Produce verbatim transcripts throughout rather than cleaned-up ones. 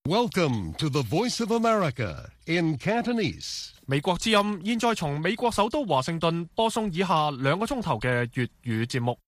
Welcome to the Voice of America in Cantonese. 美國之音現在從美國首都華盛頓播送以下兩個鐘頭嘅粵語節目。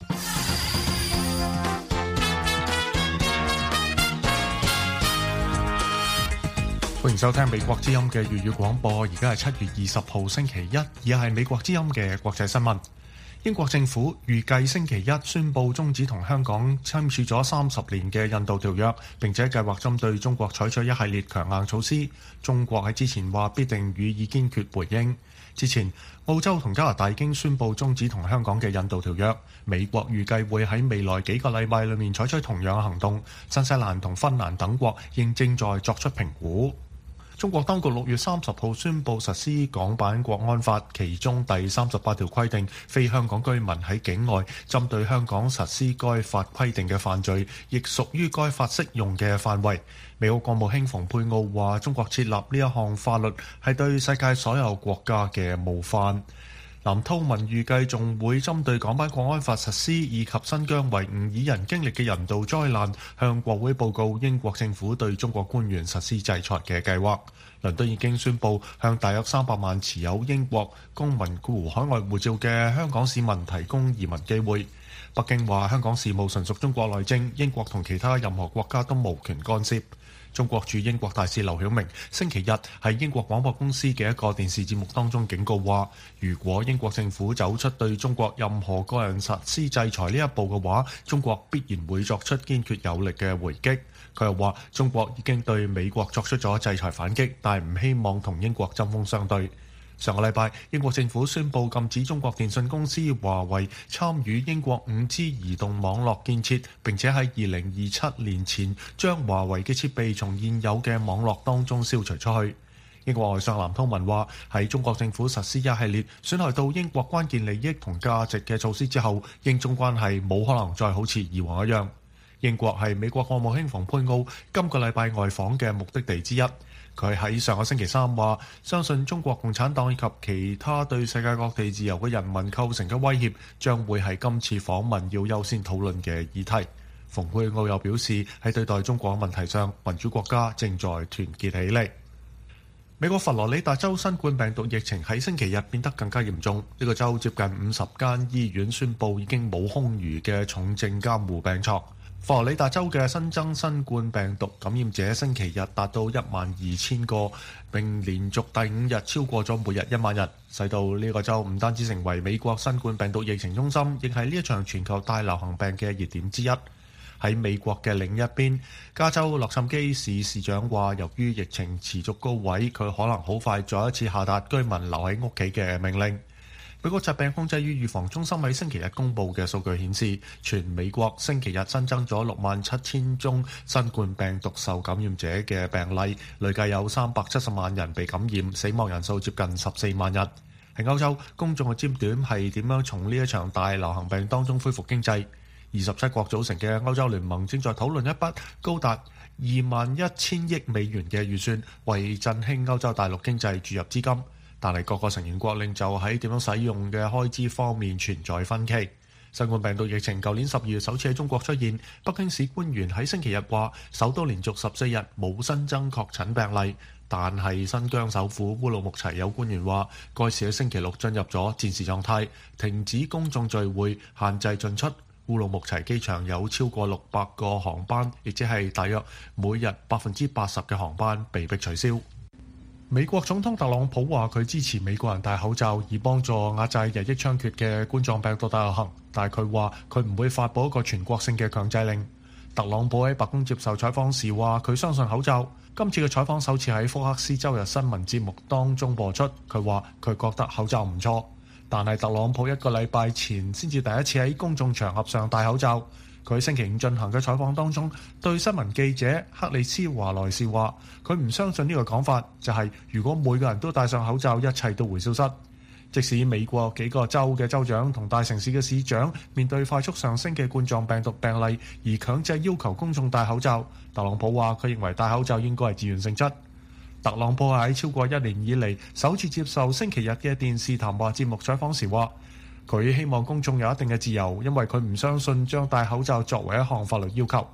歡迎收聽美國之音嘅粵語廣播，而家係七月二十號星期一，以下係美國之音嘅國際新聞。英國政府預計星期一宣布終止同香港簽署咗三十年嘅印度條約，並且計劃針對中國採取一系列強硬措施。中國喺之前話必定予以堅決回應。之前澳洲同加拿大已經宣布終止同香港嘅印度條約，美國預計會喺未來幾個禮拜裏面採取同樣嘅行動。新西蘭同芬蘭等國應正在作出評估。中國當局六月三十號宣布實施港版國安法，其中第三十八條規定，非香港居民喺境外針對香港實施該法規定嘅犯罪，亦屬於該法適用嘅範圍。美國國務卿蓬佩奧話：中國設立呢一項法律係對世界所有國家嘅冒犯。藍韜文預計仲會針對港版國安法實施以及新疆維吾爾人經歷嘅人道災難，向國會報告英國政府對中國官員實施制裁嘅計劃。倫敦已經宣布向大約三百萬持有英國公民括弧海外護照嘅香港市民提供移民機會。北京話香港事務純屬中國內政，英國同其他任何國家都無權干涉。中國駐英國大使劉曉明星期日喺英國廣播公司嘅一個電視節目當中警告話，如果英國政府走出對中國任何個人實施制裁呢一步嘅話，中國必然會作出堅決有力嘅回擊。佢又話，中國已經對美國作出咗制裁反擊，但係唔希望同英國針鋒相對。上個禮拜，英國政府宣布禁止中國電信公司華為參與英國 五 G 移動網絡建設，並且喺二零二七年前將華為嘅設備從現有嘅網絡當中消除出去。英國外相藍韜文話：喺中國政府實施一系列損害到英國關鍵利益同價值嘅措施之後，英中關係冇可能再好似以往一樣。英國係美國國務卿蓬佩奧今個禮拜外訪嘅目的地之一。佢喺上個星期三話，相信中國共產黨以及其他對世界各地自由嘅人民構成嘅威脅，將會係今次訪問要優先討論嘅議題。蓬佩奧又表示，喺對待中國問題上，民主國家正在團結起嚟。美國佛羅里達州新冠病毒疫情喺星期日變得更加嚴重，呢個州接近五十間醫院宣布已經冇空餘嘅重症監護病床。佛羅里達州嘅新增新冠病毒感染者星期日達到一萬二千個，並連續第五日超過咗每日一萬人，使到呢個州唔單止成為美國新冠病毒疫情中心，亦係呢一場全球大流行病嘅熱點之一。喺美國嘅另一邊，加州洛杉磯市市長話，由於疫情持續高位，佢可能好快再一次下達居民留喺屋企嘅命令。美國疾病控制與預防中心喺星期日公布嘅數據顯示，全美國星期日新增咗六萬七千宗新冠病毒受感染者嘅病例，累計有三百七十萬人被感染，死亡人數接近十四萬人。喺歐洲，公眾嘅焦點係點樣從呢一場大流行病當中恢復經濟。二十七國組成嘅歐洲聯盟正在討論一筆高達二萬一千億美元嘅預算，為振興歐洲大陸經濟注入資金。但係各個成員國領袖喺點樣使用嘅開支方面存在分歧。新冠病毒疫情舊年十二月首次喺中國出現，北京市官員喺星期日話，首都連續十四日冇新增確診病例。但係新疆首府烏魯木齊有官員話，該市喺星期六進入咗戰時狀態，停止公眾聚會，限制進出。烏魯木齊機場有超過六百個航班，亦即係大約每日百分之八十嘅航班被迫取消。美國總統特朗普話佢支持美國人戴口罩，以幫助壓制日益猖獗嘅冠狀病毒大流行，但係佢話佢唔會發佈一個全國性嘅強制令。特朗普喺白宮接受採訪時話佢相信口罩。今次嘅採訪首次喺福克斯周日新聞節目當中播出，佢話佢覺得口罩唔錯，但係特朗普一個禮拜前先至第一次喺公眾場合上戴口罩。佢星期五進行嘅採訪當中，對新聞記者克里斯華萊士話，佢唔相信呢個講法，就係如果每個人都戴上口罩，一切都會消失。即使美國幾個州嘅州長同大城市嘅市長面對快速上升嘅冠狀病毒病例而強制要求公眾戴口罩，特朗普話佢認為戴口罩應該係自願性質。特朗普喺超過一年以嚟首次接受星期日嘅電視談話節目採訪時話，佢希望公眾有一定嘅自由，因為佢唔相信將戴口罩作為一項法律要求。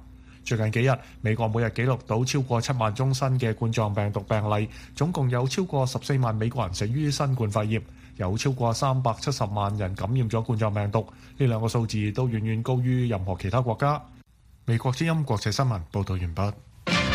最近幾日，美國每日記錄到超過七萬宗新嘅冠狀病毒病例，總共有超過十四萬美國人死於新冠肺炎，有超過三百七十萬人感染咗冠狀病毒。呢兩個數字都遠遠高於任何其他國家。美國之音國際新聞報道完畢。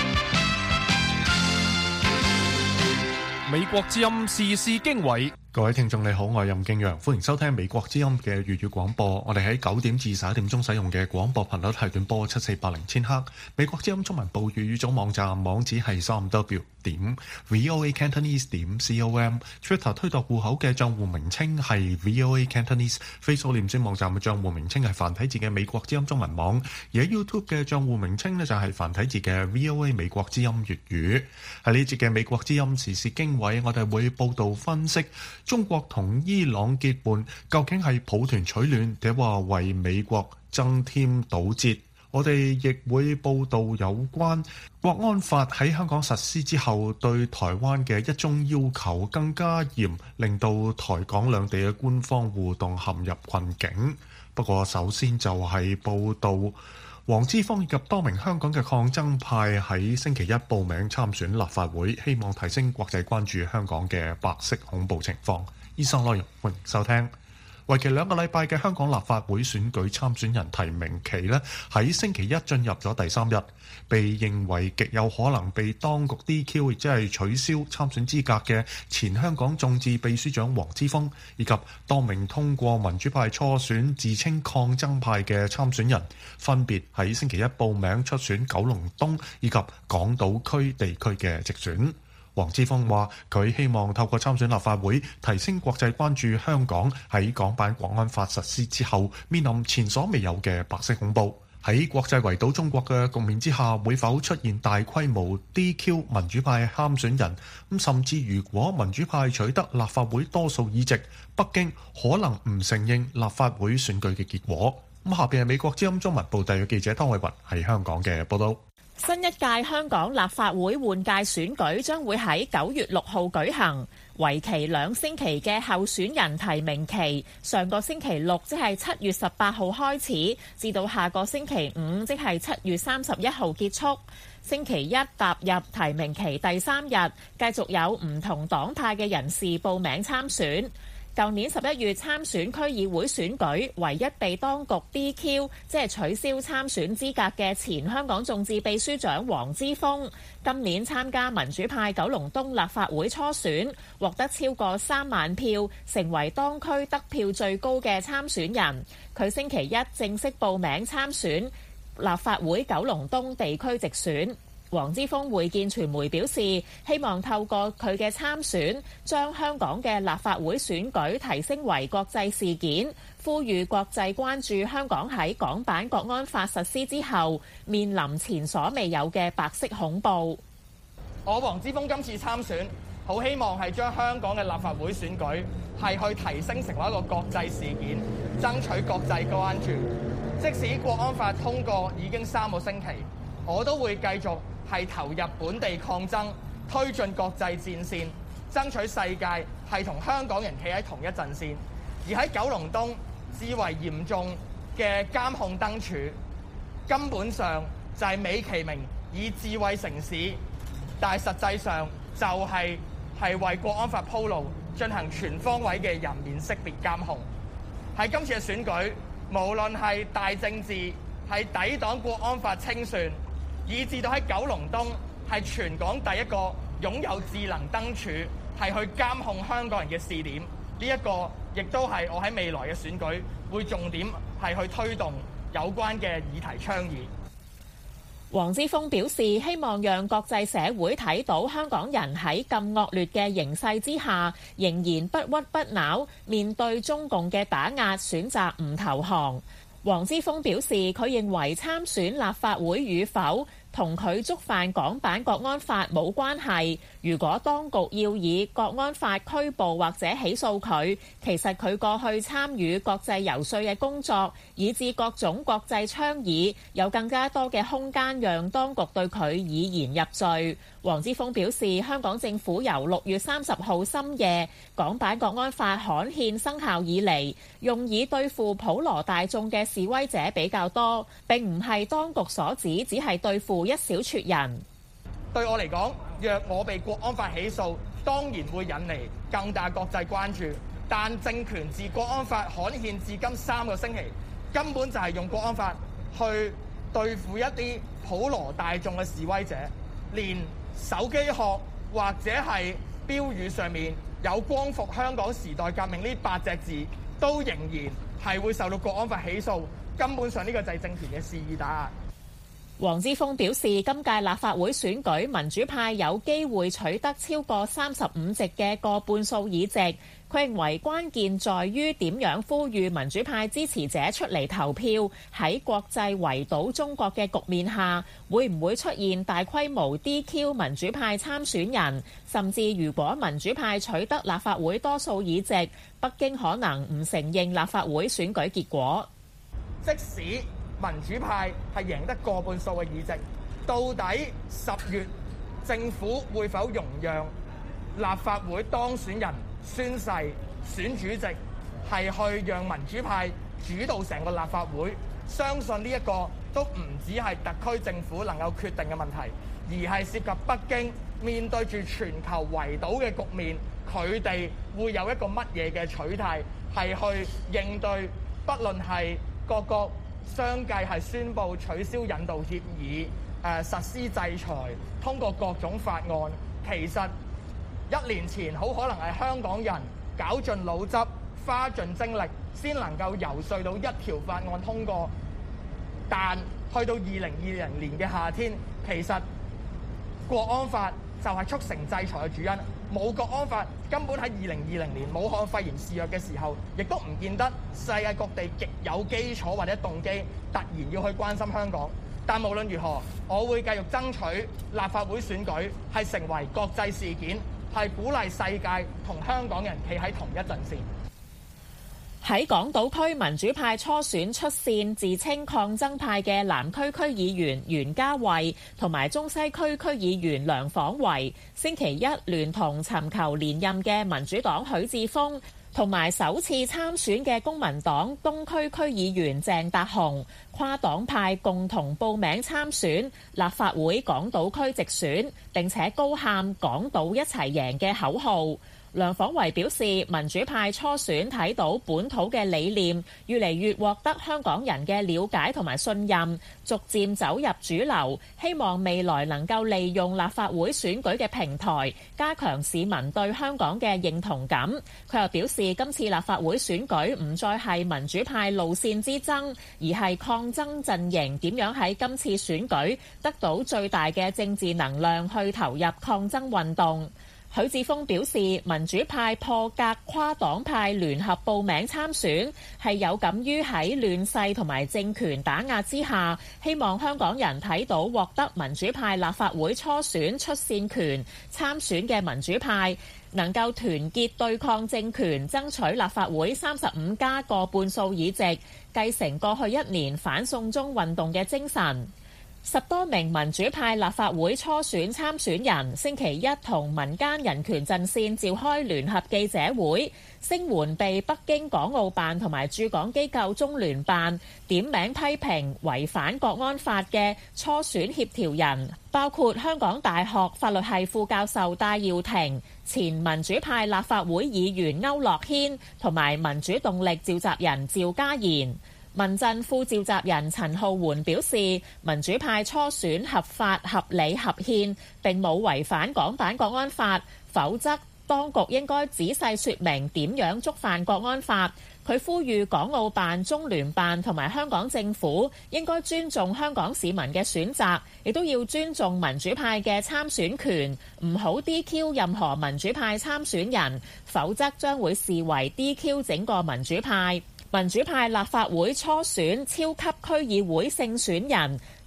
美國之音時事經緯。 各位聽眾你好，我係任敬陽，歡迎收聽美國之音嘅粵語廣播。我哋喺九點至十一點鐘使用嘅廣播頻率係短波七四八零千赫。美國之音中文部粵語組網站網址係三 w 點 voa cantonese 點 com。Twitter 推特戶口嘅賬戶名稱係 voa cantonese。Facebook 臉書網站嘅賬戶名稱係繁體字嘅美國之音中文網。而喺 YouTube 嘅賬戶名稱呢，就係繁體字嘅 voa 美國之音粵語。喺呢節嘅美國之音時事經緯，我哋會報道分析中國同伊朗結伴究竟係抱團取暖，定話為美國增添堵截？我哋亦會報道有關國安法喺香港實施之後對台灣嘅一宗要求更加嚴，令到台港兩地嘅官方互動陷入困境。不過首先就係報道黃之鋒以及多名香港嘅抗爭派喺星期一報名參選立法會，希望提升國際關注香港嘅白色恐怖情況。以上內容歡迎收聽。為期兩個禮拜嘅香港立法會選舉參選人提名期呢，喺星期一進入咗第三日，被認為極有可能被當局 D Q， 亦即係取消參選資格嘅前香港眾志秘書長黃之鋒，以及多名通過民主派初選自稱抗爭派嘅參選人，分別喺星期一報名出選九龍東以及港島區地區嘅直選。黃之鋒話：佢希望透過參選立法會，提升國際關注香港喺港版國安法實施之後面臨前所未有嘅白色恐怖。喺國際圍堵中國嘅局面之下，會否出現大規模 D Q 民主派參選人？咁甚至如果民主派取得立法會多數議席，北京可能唔承認立法會選舉嘅結果。咁下邊係美國之音中文部特約記者湯偉雲喺香港嘅報道。 新一屆香港立法會換屆選舉將會喺九月六號舉行，為期兩星期嘅候選人提名期，上個星期六即係七月十八號開始，至到下個星期五即係七月三十一號結束。星期一踏入提名期第三日，繼續有唔同黨派嘅人士報名參選。舊年十一月參選區議會選舉，唯一被當局 D Q， 即係取消參選資格嘅前香港眾志秘書長黃之鋒，今年參加民主派九龍東立法會初選，獲得超過三萬票，成為當區得票最高嘅參選人。佢星期一正式報名參選立法會九龍東地區直選。黃之鋒會見傳媒表示，希望透過佢嘅參選，將香港嘅立法會選舉提升為國際事件，呼籲國際關注香港喺港版國安法實施之後面臨前所未有嘅白色恐怖。 我黃之鋒今次參選，好希望係將香港嘅立法會選舉係去提升成為一個國際事件，爭取國際關注。即使國安法通過已經三個星期，我都會繼續係投入本地抗爭，推進國際戰線，爭取世界係同香港人企喺同一陣線。而喺九龍東至為嚴重嘅監控燈柱，根本上就係美其名以智慧城市，但係實際上就係係為國安法鋪路，進行全方位嘅人面識別監控。喺今次嘅選舉，無論係大政治，係抵擋國安法清算，以至到喺九龍東係全港第一個擁有智能燈柱，係去監控香港人嘅試點。呢一個亦都係我喺未來嘅選舉會重點係去推動有關嘅議題倡議。 黃之鋒表示，希望讓國際社會睇到香港人喺咁惡劣嘅形勢之下，仍然不屈不撓，面對中共嘅打壓，選擇唔投降。黃之鋒表示，佢認為參選立法會與否同佢觸犯港版國安法冇關係。如果當局要以國安法拘捕或者起訴佢，其實佢過去參與國際遊說嘅工作，以至各種國際倡議，有更加多嘅空間讓當局對佢以言入罪。 黃之鋒表示，香港政府由六月三十號深夜港版國安法刊憲生效以嚟，用以對付普羅大眾嘅示威者比較多，並唔係當局所指，只係對付一小撮人。 對我嚟講，若我被國安法起訴，當然會引嚟更大國際關注。但政權自國安法刊憲至今三個星期，根本就係用國安法去對付一啲普羅大眾嘅示威者，連手機殼或者係標語上面有光復香港時代革命呢八隻字，都仍然係會受到國安法起訴。根本上呢個就係政權嘅肆意打壓。 黃之鋒表示，今屆立法會選舉民主派有機會取得超過三十五席嘅過半數議席。佢認為關鍵在於點樣呼籲民主派支持者出嚟投票。喺國際圍堵中國嘅局面下，會唔會出現大規模 D Q 民主派參選人？甚至如果民主派取得立法會多數議席，北京可能唔承認立法會選舉結果。 即使民主派係贏得過半數嘅議席，到底十月政府會否容讓立法會當選人宣誓選主席，係去讓民主派主導成個立法會？相信呢一個都唔只係特區政府能夠決定嘅問題，而係涉及北京面對住全球圍堵嘅局面，佢哋會有一個乜嘢嘅取態，係去應對，不論係各個相繼係宣布取消引渡協議、誒、呃、實施制裁、通過各種法案。其實一年前好可能係香港人絞盡腦汁、花盡精力，先能夠游說到一條法案通過。但去到二零二零年嘅夏天，其實國安法就係促成制裁嘅主因。冇國安法，根本喺二零二零年武漢肺炎肆虐嘅時候，亦都唔見得世界各地極有基礎或者動機突然要去關心香港。但無論如何，我會繼續爭取立法會選舉係成為國際事件，係鼓勵世界同香港人企喺同一陣線。 喺港島區民主派初選出線，自稱抗爭派嘅南區區議員袁嘉蔚同埋中西區區議員梁晃維，星期一聯同尋求連任嘅民主黨許智峰同埋首次參選嘅公民黨東區區議員鄭達鴻，跨黨派共同報名參選立法會港島區直選，並且高喊港島一齊贏嘅口號。梁晃維表示，民主派初選睇到本土嘅理念越嚟越獲得香港人嘅了解同埋信任，逐漸走入主流，希望未來能夠利用立法會選舉嘅平台，加強市民對香港嘅認同感。佢又表示，今次立法會選舉唔再係民主派路線之爭，而係抗爭陣營點樣喺今次選舉得到最大嘅政治能量去投入抗爭運動。許智峰表示，民主派破格跨黨派聯合報名參選，係有感於喺亂世同埋政權打壓之下，希望香港人睇到獲得民主派立法會初選出線權參選嘅民主派，能夠團結對抗政權，爭取立法會三十五加過半數議席，繼承過去一年反送中運動嘅精神。十多名民主派立法會初選參選人星期一同民間人權陣線召開聯合記者會，聲援被北京港澳辦同埋駐港機構中聯辦點名批評違反國安法嘅初選協調人，包括香港大學法律系副教授戴耀廷、前民主派立法會議員區諾軒同埋民主動力召集人趙家賢。民陣副召集人陳浩桓表示，民主派初選合法、合理、合憲，並冇違反港版國安法，否則當局應該仔細說明點樣觸犯國安法。佢呼籲港澳辦、中聯辦同埋香港政府應該尊重香港市民嘅選擇，亦都要尊重民主派嘅參選權，唔好 D Q 任何民主派參選人，否則將會視為 D Q 整個民主派。民主派立法會初選超級區議會勝選人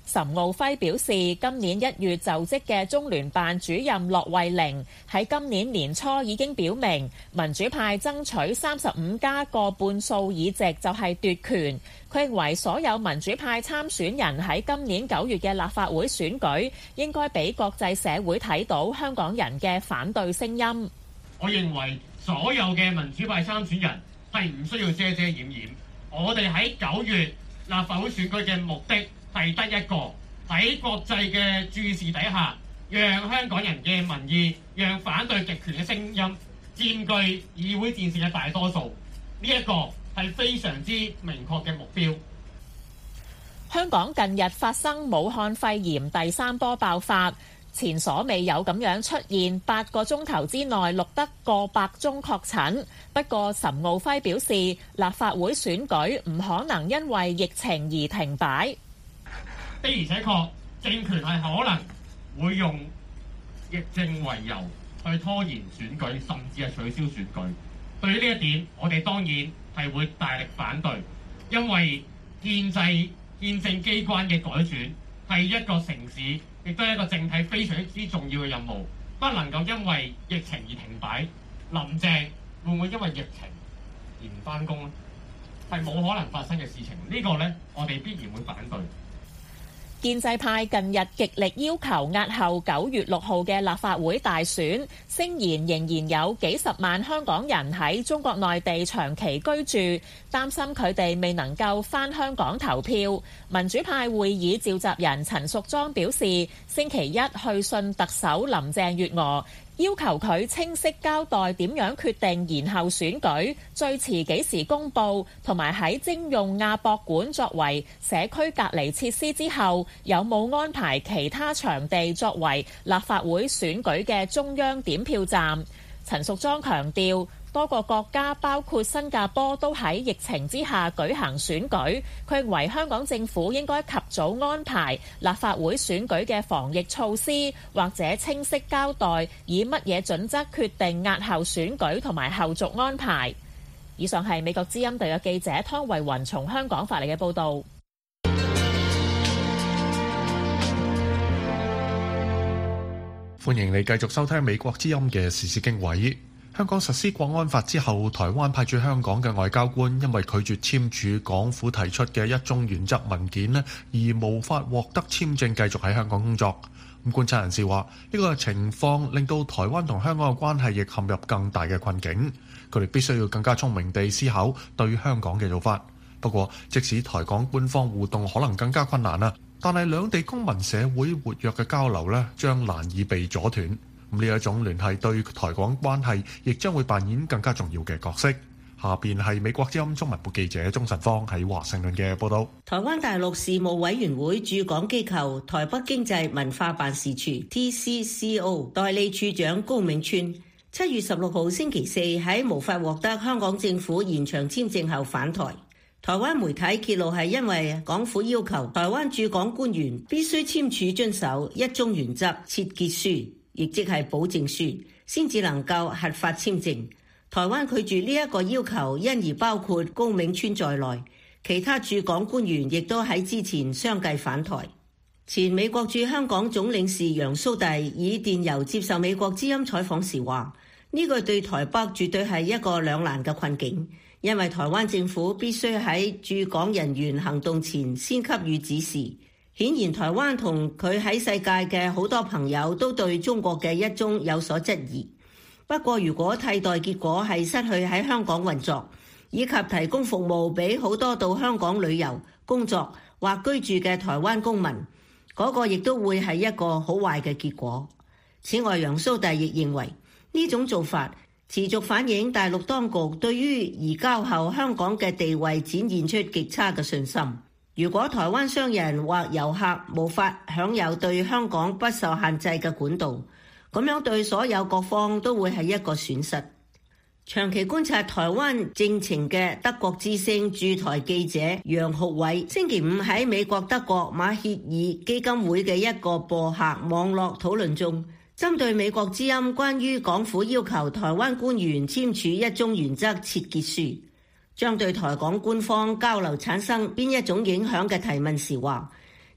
岑敖暉表示，今年一月就職嘅中聯辦主任駱惠寧喺今年年初已經表明，民主派爭取三十五加過半數議席就係奪權。佢認為所有民主派參選人喺今年九月嘅立法會選舉應該俾國際社會睇到香港人嘅反對聲音。 我認為所有嘅民主派參選人係唔需要遮遮掩掩。我哋喺九月立法會選舉嘅目的係得一個，喺國際嘅注視底下，讓香港人嘅民意，讓反對極權嘅聲音佔據議會戰線嘅大多數。呢一個係非常之明確嘅目標。 香港近日發生武漢肺炎第三波爆發，前所未有咁樣出現八個鐘頭之內錄得過百宗確診。不過岑敖暉表示，立法會選舉唔可能因為疫情而停擺。 的而且確，政權係可能會用疫症為由去拖延選舉，甚至係取消選舉。對於呢一點，我哋當然係會大力反對，因為憲制憲政機關嘅改選係一個城市，亦都係一個政體非常之重要嘅任務，不能夠因為疫情而停擺。林鄭會唔會因為疫情而唔返工呢？係冇可能發生嘅事情。呢個呢，我哋必然會反對。 建制派近日極力要求押後九月六號嘅立法會大選，聲言仍然有幾十萬香港人喺中國內地長期居住，擔心佢哋未能夠返香港投票。民主派會議召集人陳淑莊表示，星期一去信特首林鄭月娥，要求佢清晰交代點樣決定延後選舉，最遲幾時公佈，同埋喺徵用亞博館作為社區隔離設施之後，有冇安排其他場地作為立法會選舉嘅中央點票站。陳淑莊強調，多個國家包括新加坡都喺疫情之下舉行選舉，佢認為香港政府應該及早安排立法會選舉嘅防疫措施，或者清晰交代以乜嘢準則決定押後選舉同埋後續安排。以上係美國之音隊嘅記者湯慧雲從香港發嚟嘅報導。 歡迎你繼續收聽美國之音嘅時事經緯。香港實施國安法之後，台灣派駐香港嘅外交官因為拒絕簽署港府提出嘅一中原則文件呢，而無法獲得簽證繼續喺香港工作。咁觀察人士話，呢個情況令到台灣同香港嘅關係亦陷入更大嘅困境。佢哋必須要更加聰明地思考對香港嘅做法。不過，即使台港官方互動可能更加困難啦，但係兩地公民社會活躍嘅交流呢，將難以被阻斷。咁呢一種聯繫對台港關係亦將會扮演更加重要嘅角色。下邊係美國之音中文部記者鍾晨芳喺華盛頓嘅報道。 台灣大陸事務委員會駐港機構台北經濟文化辦事處 T C C O 代理處長高銘川七月十六號星期四喺無法獲得香港政府延長簽證後返台。台灣媒體揭露係因為港府要求台灣駐港官員必須簽署遵守一中原則切結書，亦即係保證書，先至能夠核發簽證。台灣拒絕呢一個要求，因而包括高銘川在內，其他駐港官員亦都喺之前相繼返台。前美國駐香港總領事楊蘇棣以電郵接受美國之音採訪時話：呢個對台北絕對係一個兩難嘅困境，因為台灣政府必須喺駐港人員行動前先給予指示。顯然台灣同佢喺世界嘅好多朋友都對中國嘅一中有所質疑。不過如果替代結果係失去喺香港運作，以及提供服務俾好多到香港旅遊、工作或居住嘅台灣公民，嗰個亦都會係一個好壞嘅結果。此外，楊蘇棣亦認為呢種做法持續反映大陸當局對於移交後香港嘅地位展現出極差嘅信心。如果台灣商人或遊客無法享有對香港不受限制嘅管道，咁樣對所有各方都會係一個損失。長期觀察台灣政情嘅德國之聲駐台記者楊學偉星期五喺美國德國馬歇爾基金會嘅一個播客網絡討論中，針對美國之音關於港府要求台灣官員簽署一中原則切結書，將對台港官方交流產生邊一種影響嘅提問時話，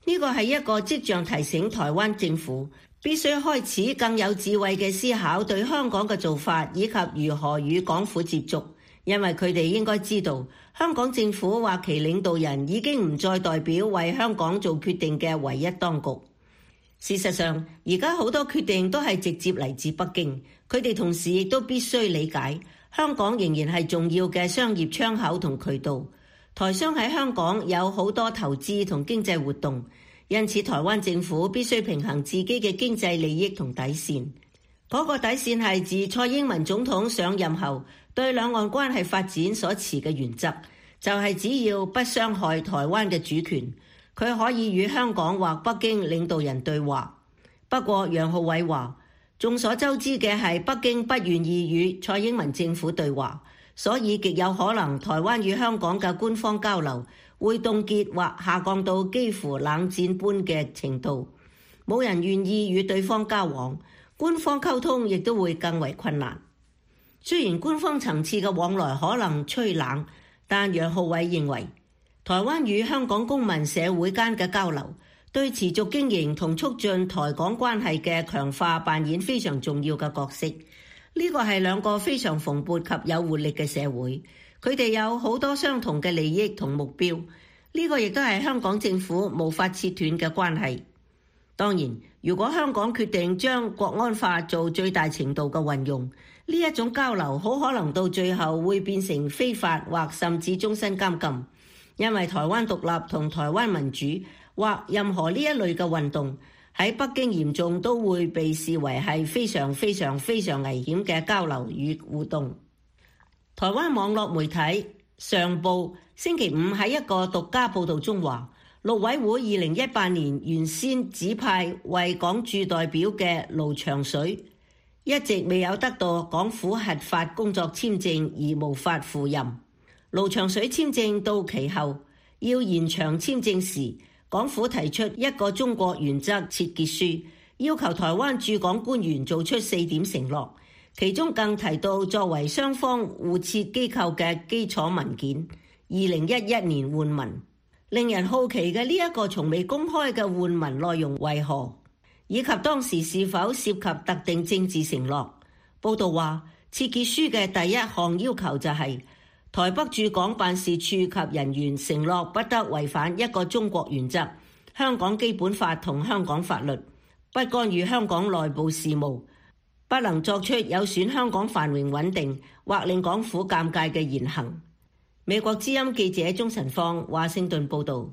呢個係一個跡象，提醒台灣政府必須開始更有智慧嘅思考對香港嘅做法，以及如何與港府接觸，因為佢哋應該知道，香港政府或其領導人已經唔再代表為香港做決定嘅唯一當局。事實上，而家好多決定都係直接嚟自北京，佢哋同時亦都必須理解，香港仍然係重要嘅商業窗口同渠道。台商喺香港有好多投資同經濟活動，因此台灣政府必須平衡自己嘅經濟利益同底線。嗰個底線係自蔡英文總統上任後對兩岸關係發展所持嘅原則，就係只要不傷害台灣嘅主權，佢可以與香港或北京領導人對話。不過楊浩偉話，眾所周知嘅係北京不願意與蔡英文政府對話，所以極有可能台灣與香港嘅官方交流會凍結或下降到幾乎冷戰般嘅程度，冇人願意與對方交往，官方溝通亦都會更為困難。雖然官方層次嘅往來可能趨冷，但楊浩偉認為，台灣與香港公民社會間嘅交流，對持續經營同促進台港關係嘅強化扮演非常重要嘅角色。呢個係兩個非常蓬勃及有活力嘅社會，佢哋有好多相同嘅利益同目標。呢個亦都係香港政府無法切斷嘅關係。當然，如果香港決定將國安法做最大程度嘅運用，呢一種交流好可能到最後會變成非法或甚至終身監禁，因為台灣獨立同台灣民主或任何呢一類嘅運動喺北京嚴重都會被視為係非常非常非常危險嘅交流與互動。台灣網絡媒體上報星期五喺一個獨家報導中話，陸委會二零一八年原先指派為港駐代表嘅盧長水，一直未有得到港府核發工作簽證而無法赴任。盧長水簽證到期後要延長簽證時，港府提出一個中國原則切結書，要求台灣駐港官員做出四點承諾，其中更提到作為雙方互設機構嘅基礎文件，二零一一年換文。令人好奇嘅呢一個從未公開嘅換文內容為何，以及當時是否涉及特定政治承諾。報道話，切結書嘅第一項要求就係、是、台北駐港辦事處及人員承諾不得違反一個中國原則、香港基本法同香港法律，不干預香港內部事務，不能作出有損香港繁榮穩定或令港府尷尬嘅言行。美國之音記者鍾晨芳華盛頓報道。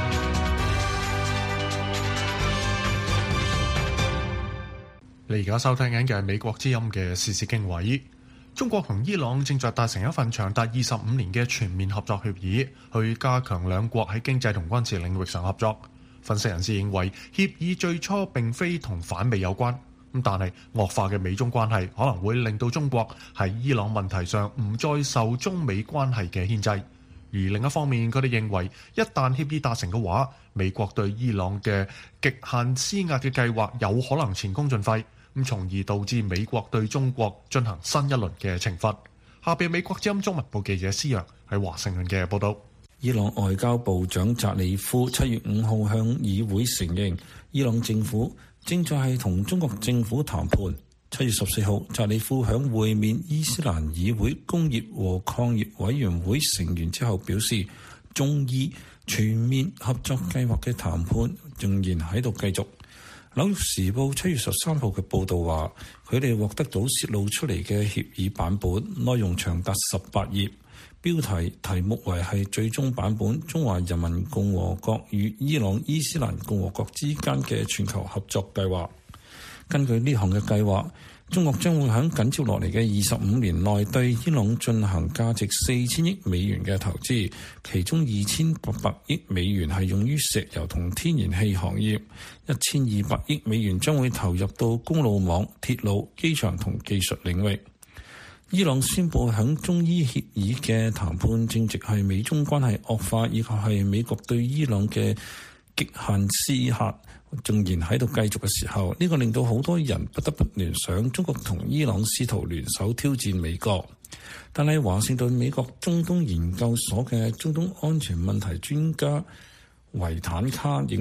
你而家收聽緊嘅係美國之音嘅時事經緯。中國同伊朗正在達成一份長達二十五年嘅全面合作協議，去加強兩國喺經濟同軍事領域上合作。分析人士認為，協議最初並非同反美有關。咁但係惡化嘅美中關係可能會令到中國喺伊朗問題上唔再受中美關係嘅牽制，而另一方面，佢哋認為一旦協議達成嘅話，美國對伊朗嘅極限施壓嘅計劃有可能前功盡廢，咁從而導致美國對中國進行新一輪嘅懲罰。下邊美國之音中文部記者施陽喺華盛頓嘅報道。 伊朗外交部長扎里夫七月五號向議會承認，伊朗政府正在係同中國政府談判。七月十四號，扎里夫響會面伊斯蘭議會工業和礦業委員會成員之後表示，中伊全面合作計劃嘅談判仍然喺度繼續。紐約時報七月十三號嘅報導話，佢哋獲得到泄露出嚟嘅協議版本，內容長達十八頁，標題題目為係最終版本中華人民共和國與伊朗伊斯蘭共和國之間嘅全球合作計劃。根據呢項嘅計劃，中國將會喺緊接落嚟嘅二十五年內對伊朗進行價值四千億美元嘅投資，其中二千八百億美元係用於石油同天然氣行業，一千二百億美元將會投入到公路網、鐵路、機場同技術領域。伊朗宣布響中伊協議嘅談判正值係美中關係惡化，以及係美國對伊朗嘅極限施壓仍然喺度繼續嘅時候，呢個令到好多人不得不聯想中國同伊朗試圖聯手挑戰美國。但係華盛頓美國中東研究所嘅中東安全問題專家維坦卡認為，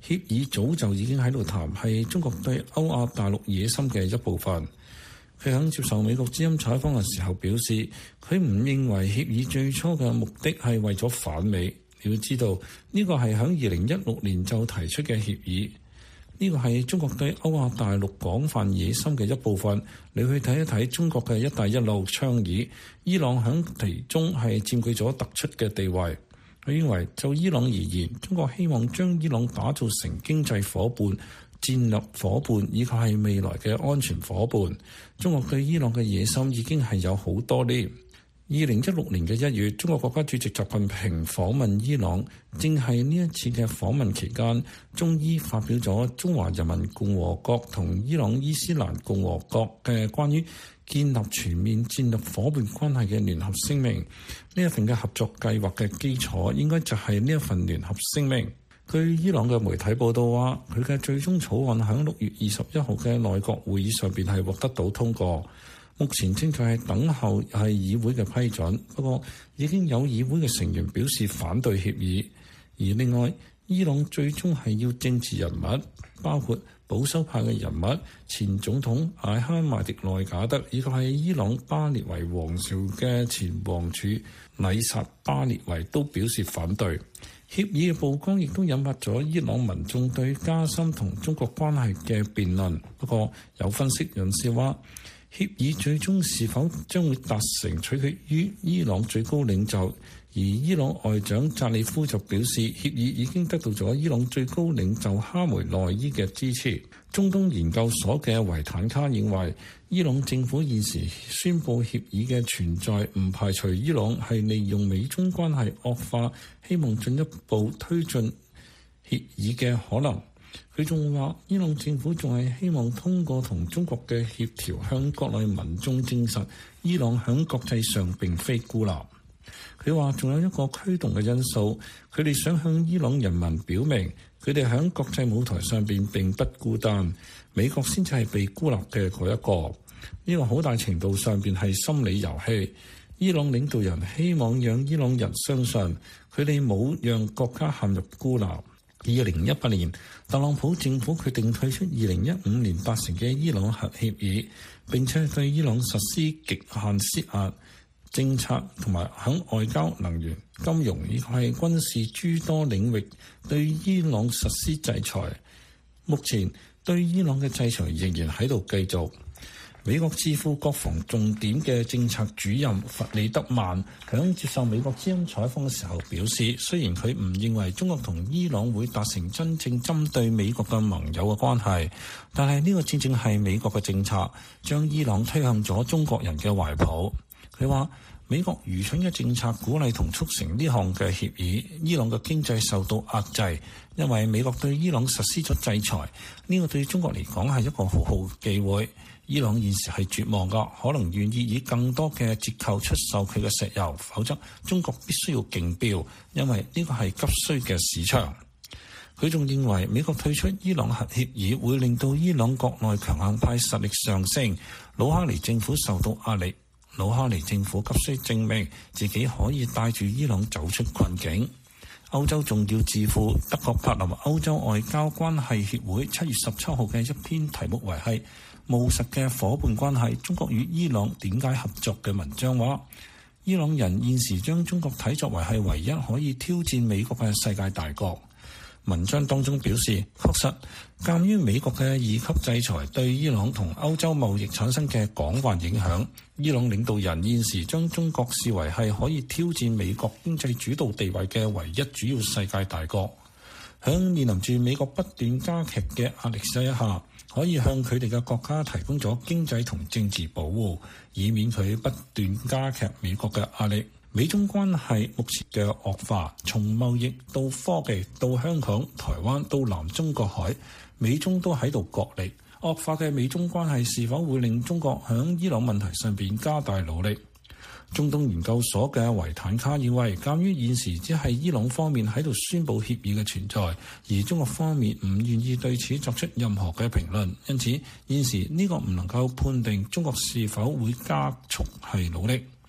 協議早就已經喺度談，係中國對歐亞大陸野心嘅一部分。佢喺接受美國之音採訪嘅時候表示，佢唔認為協議最初嘅目的係為咗反美。你要知道，呢個係喺二零一六年就提出嘅協議，呢個係中國對歐亞大陸廣泛野心嘅一部分。你去睇一睇中國嘅一帶一路倡議，伊朗喺其中係佔據咗突出嘅地位。佢認為就伊朗而言，中國希望將伊朗打造成經濟夥伴、戰略夥伴以及係未來嘅安全夥伴。中國對伊朗嘅野心已經係有好多年。二零一六年嘅一月，中國國家主席習近平訪問伊朗，正係呢一次嘅訪問期間，中伊發表咗中華人民共和國同伊朗伊斯蘭共和國嘅關於建立全面戰略夥伴關係嘅聯合聲明。呢一份嘅合作計劃嘅基礎應該就係呢一份聯合聲明。據伊朗嘅媒體報道話，佢嘅最終草案喺六月二十一號嘅內閣會議上邊係獲得到通過，目前正在係等候係議會嘅批准。不過已經有議會嘅成員表示反對協議。而另外，伊朗最終係要政治人物，包括保守派嘅人物、前總統艾哈邁迪內賈德，以及係伊朗巴列維王朝嘅前王儲禮薩巴列維都表示反對。協議嘅曝光亦都引發咗伊朗民眾對加深同中國關係嘅辯論。不過有分析人士話，協議最終是否將會達成，取決於伊朗最高領袖。而伊朗外長扎里夫就表示，協議已經得到咗伊朗最高領袖哈梅內伊嘅支持。中東研究所嘅維坦卡認為，伊朗政府現時宣布協議嘅存在，唔排除伊朗係利用美中關係惡化，希望進一步推進協議嘅可能。佢仲話，伊朗政府仲係希望通過同中國嘅協調，向國內民眾證實伊朗喺國際上並非孤立。佢話仲有一個驅動嘅因素，佢哋想向伊朗人民表明，佢哋喺國際舞台上邊並不孤單，美國先至係被孤立嘅嗰一個。呢個好大程度上邊係心理遊戲。伊朗領導人希望讓伊朗人相信，佢哋冇讓國家陷入孤立。二零一八年，特朗普政府決定退出二零一五年達成嘅伊朗核協議，並且對伊朗實施極限施壓政策，同埋喺外交、能源、金融以及係軍事諸多領域對伊朗實施制裁。目前對伊朗嘅制裁仍然喺度繼續。美國智庫國防重點嘅政策主任弗里德曼響接受美國之音採訪嘅時候表示，雖然佢唔認為中國同伊朗會達成真正針對美國嘅盟友嘅關係，但係呢個正正係美國嘅政策，將伊朗推向咗中國人嘅懷抱。佢話美國愚蠢嘅政策鼓勵同促成呢項嘅協議，伊朗嘅經濟受到壓制，因為美國對伊朗實施咗制裁。呢個對中國嚟講係一個好好嘅機會。伊朗現時係絕望㗎，可能願意以更多嘅折扣出售佢嘅石油，否則中國必須要競標，因為呢個係急需嘅市場。佢仲認為美國退出伊朗核協議會令到伊朗國內強硬派實力上升，魯哈尼政府受到壓力。魯哈尼政府急需證明自己可以帶住伊朗走出困境。歐洲重要智庫德國柏林歐洲外交關係協會七月十七號嘅一篇題目為係務實嘅夥伴關係，中國與伊朗點解合作嘅文章話，伊朗人現時將中國睇作為係唯一可以挑戰美國嘅世界大國。文章當中表示，確實鑑於美國嘅二級制裁對伊朗同歐洲貿易產生嘅廣泛影響，伊朗領導人現時將中國視為係可以挑戰美國經濟主導地位嘅唯一主要世界大國。響面臨住美國不斷加劇嘅壓力之下，可以向佢哋嘅國家提供咗經濟同政治保護，以免佢不斷加劇美國嘅壓力。美中關係目前嘅惡化，從貿易到科技到香港、台灣到南中國海，美中都喺度角力。惡化嘅美中關係是否會令中國響伊朗問題上邊加大努力？中東研究所嘅維坦卡認為，鑑於現時只係伊朗方面喺度宣佈協議嘅存在，而中國方面唔願意對此作出任何嘅評論，因此現時呢個唔能夠判定中國是否會加速係努力。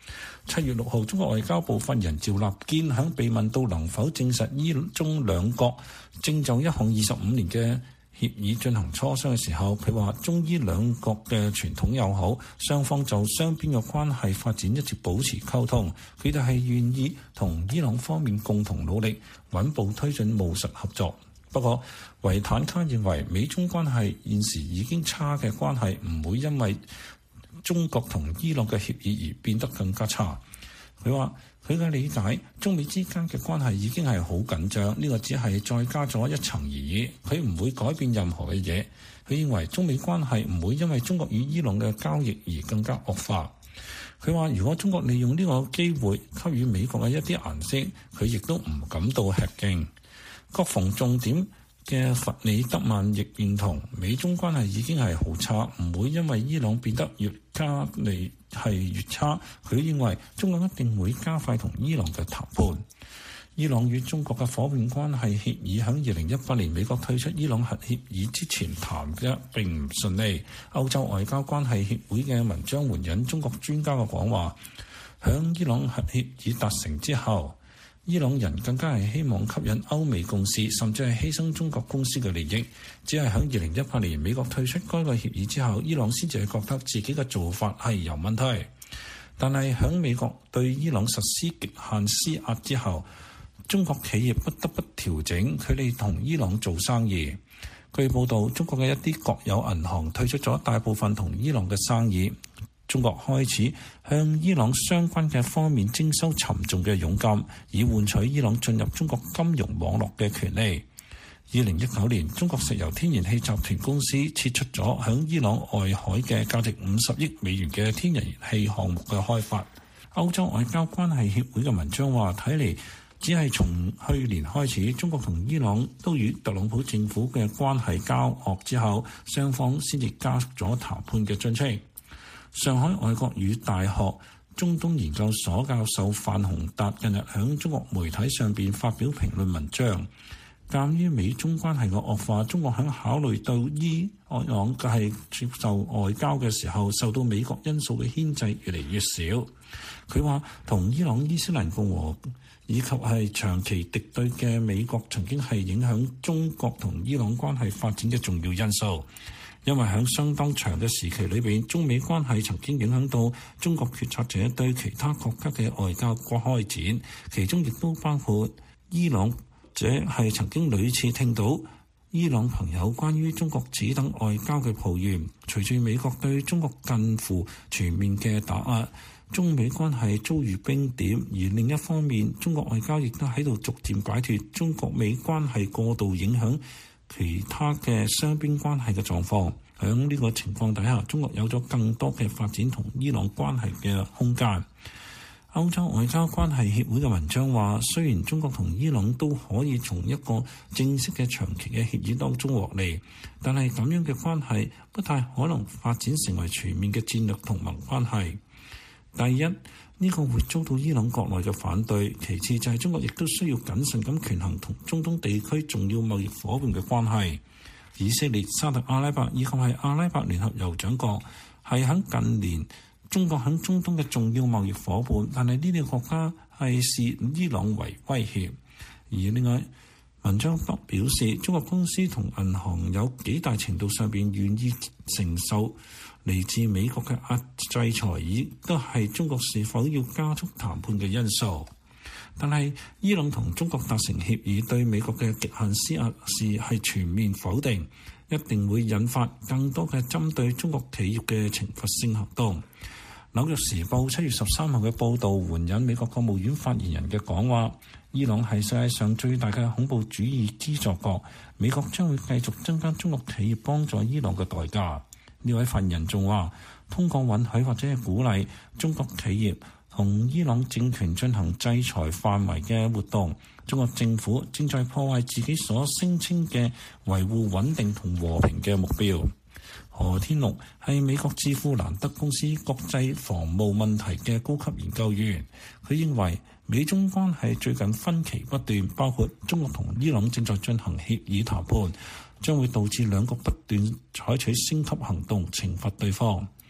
七月六號，中國外交部發言人趙立堅響被問到能否證實伊中兩國正就一項二十五年嘅協議進行磋商嘅時候，佢話中伊兩國嘅傳統友好，雙方就雙邊嘅關係發展一直保持溝通，佢哋係願意同伊朗方面共同努力，穩步推進務實合作。不過，維坦卡認為美中關係現時已經差嘅關係唔會因為中國同伊朗嘅協議而變得更加差。佢話佢嘅理解，中美之間嘅關係已經係好緊張，呢個只係再加咗一層而已，佢唔會改變任何嘅嘢。佢認為中美關係唔會因為中國與伊朗嘅交易而更加惡化。佢話如果中國利用呢個機會給予美國嘅一啲顏色，佢亦都唔感到吃驚。國防重點嘅弗里德曼亦認同美中關係已經係好差，唔會因為伊朗變得越加嚟係越差。佢認為中國一定會加快同伊朗嘅談判。伊朗與中國嘅伙伴關係協議喺二零一八年美國退出伊朗核協議之前談嘅並唔順利。歐洲外交關係協會嘅文章援引中國專家嘅講話，響伊朗核協議達成之後，伊朗人更加係希望吸引歐美公司，甚至係犧牲中國公司嘅利益。只係喺二零一八年美國退出該個協議之後，伊朗先至係覺得自己嘅做法係有問題。但係喺美國對伊朗實施極限施壓之後，中國企業不得不調整佢哋同伊朗做生意。據報道，中國嘅一啲國有銀行退出咗大部分同伊朗嘅生意。中國開始向伊朗相關嘅方面徵收沉重嘅佣金，以換取伊朗進入中國金融網絡嘅權利。二零一九年，中國石油天然氣集團公司撤出咗響伊朗外海嘅價值五十億美元嘅天然氣項目嘅開發。歐洲外交關係協會嘅文章話，睇嚟只係從去年開始，中國同伊朗都與特朗普政府嘅關係交惡之後，雙方先至加速咗談判嘅進程。上海外國語大學中東研究所教授范洪達近日喺中國媒體上邊發表評論文章，鑑於美中關係嘅惡化，中國喺考慮到伊朗係接受外交嘅時候，受到美國因素嘅牽制越嚟越少。佢話同伊朗伊斯蘭共和以及係長期敵對嘅美國曾經係影響中國同伊朗關係發展嘅重要因素。因為喺相當長嘅時期裏邊，中美關係曾經影響到中國決策者對其他國家嘅外交國開展，其中亦都包括伊朗，這係曾經屢次聽到伊朗朋友關於中國此等外交嘅抱怨。隨住美國對中國近乎全面嘅打壓，中美關係遭遇冰點，而另一方面，中國外交亦都喺度逐漸擺脫中國美關係過度影響其他嘅雙邊關係嘅狀況。喺呢個情況底下，中國有咗更多嘅發展同伊朗關係嘅空間。歐洲外交關係協會嘅文章話，雖然中國同伊朗都可以從一個正式嘅長期嘅協議當中獲利，但係咁樣嘅關係不太可能發展成為全面嘅戰略同盟關係。第一，呢個會遭到伊朗國內嘅反對；其次就係中國亦都需要謹慎咁權衡同中東地區重要貿易夥伴嘅關係。以色列、沙特阿拉伯以及係阿拉伯聯合酋長國係喺近年中國喺中東嘅重要貿易夥伴，但係呢啲國家係視伊朗為威脅。而另外，文章表示，中國公司同銀行有幾大程度上邊願意承受嚟自美國嘅壓制裁，亦都係中國是否要加速談判嘅因素。但係伊朗同中國達成協議對美國嘅極限施壓是係全面否定，一定會引發更多嘅針對中國企業嘅懲罰性行動。紐約時報七月十三號嘅報導援引美國國務院發言人嘅講話，伊朗係世界上最大嘅恐怖主義資助國，美國將會繼續增加中國企業幫助伊朗嘅代價。呢位發言人仲話，通過允許或者係鼓勵中國企業同伊朗政權進行制裁範圍嘅活動，中國政府正在破壞自己所聲稱嘅維護穩定同和平嘅目標。何天祿係美國智庫蘭德公司國際防務問題嘅高級研究員，佢認為美中關係最近分歧不斷，包括中國同伊朗正在進行協議談判，將會導致兩國不斷採取升級行動懲罰對方。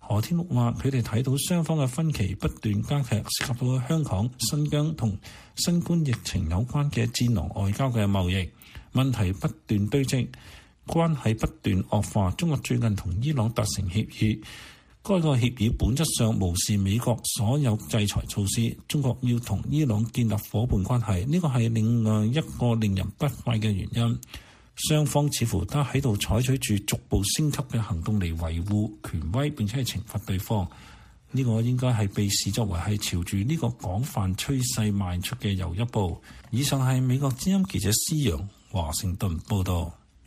何天木話：佢哋睇到雙方嘅分歧不斷加劇，涉及到香港、新疆同新冠疫情有關嘅戰狼外交嘅貿易問題不斷堆積，關係不斷惡化。中國最近同伊朗達成協議，該個協議本質上無視美國所有制裁措施。中國要同伊朗建立夥伴關係，呢個係另外一個令人不快嘅原因。雙方似乎都喺度採取住逐步升級嘅行動嚟維護權威，並且係懲罰對方。呢個應該係被視作為係朝住呢個廣泛趨勢邁出嘅又一步。以上係美國之音記者施陽華盛頓報道。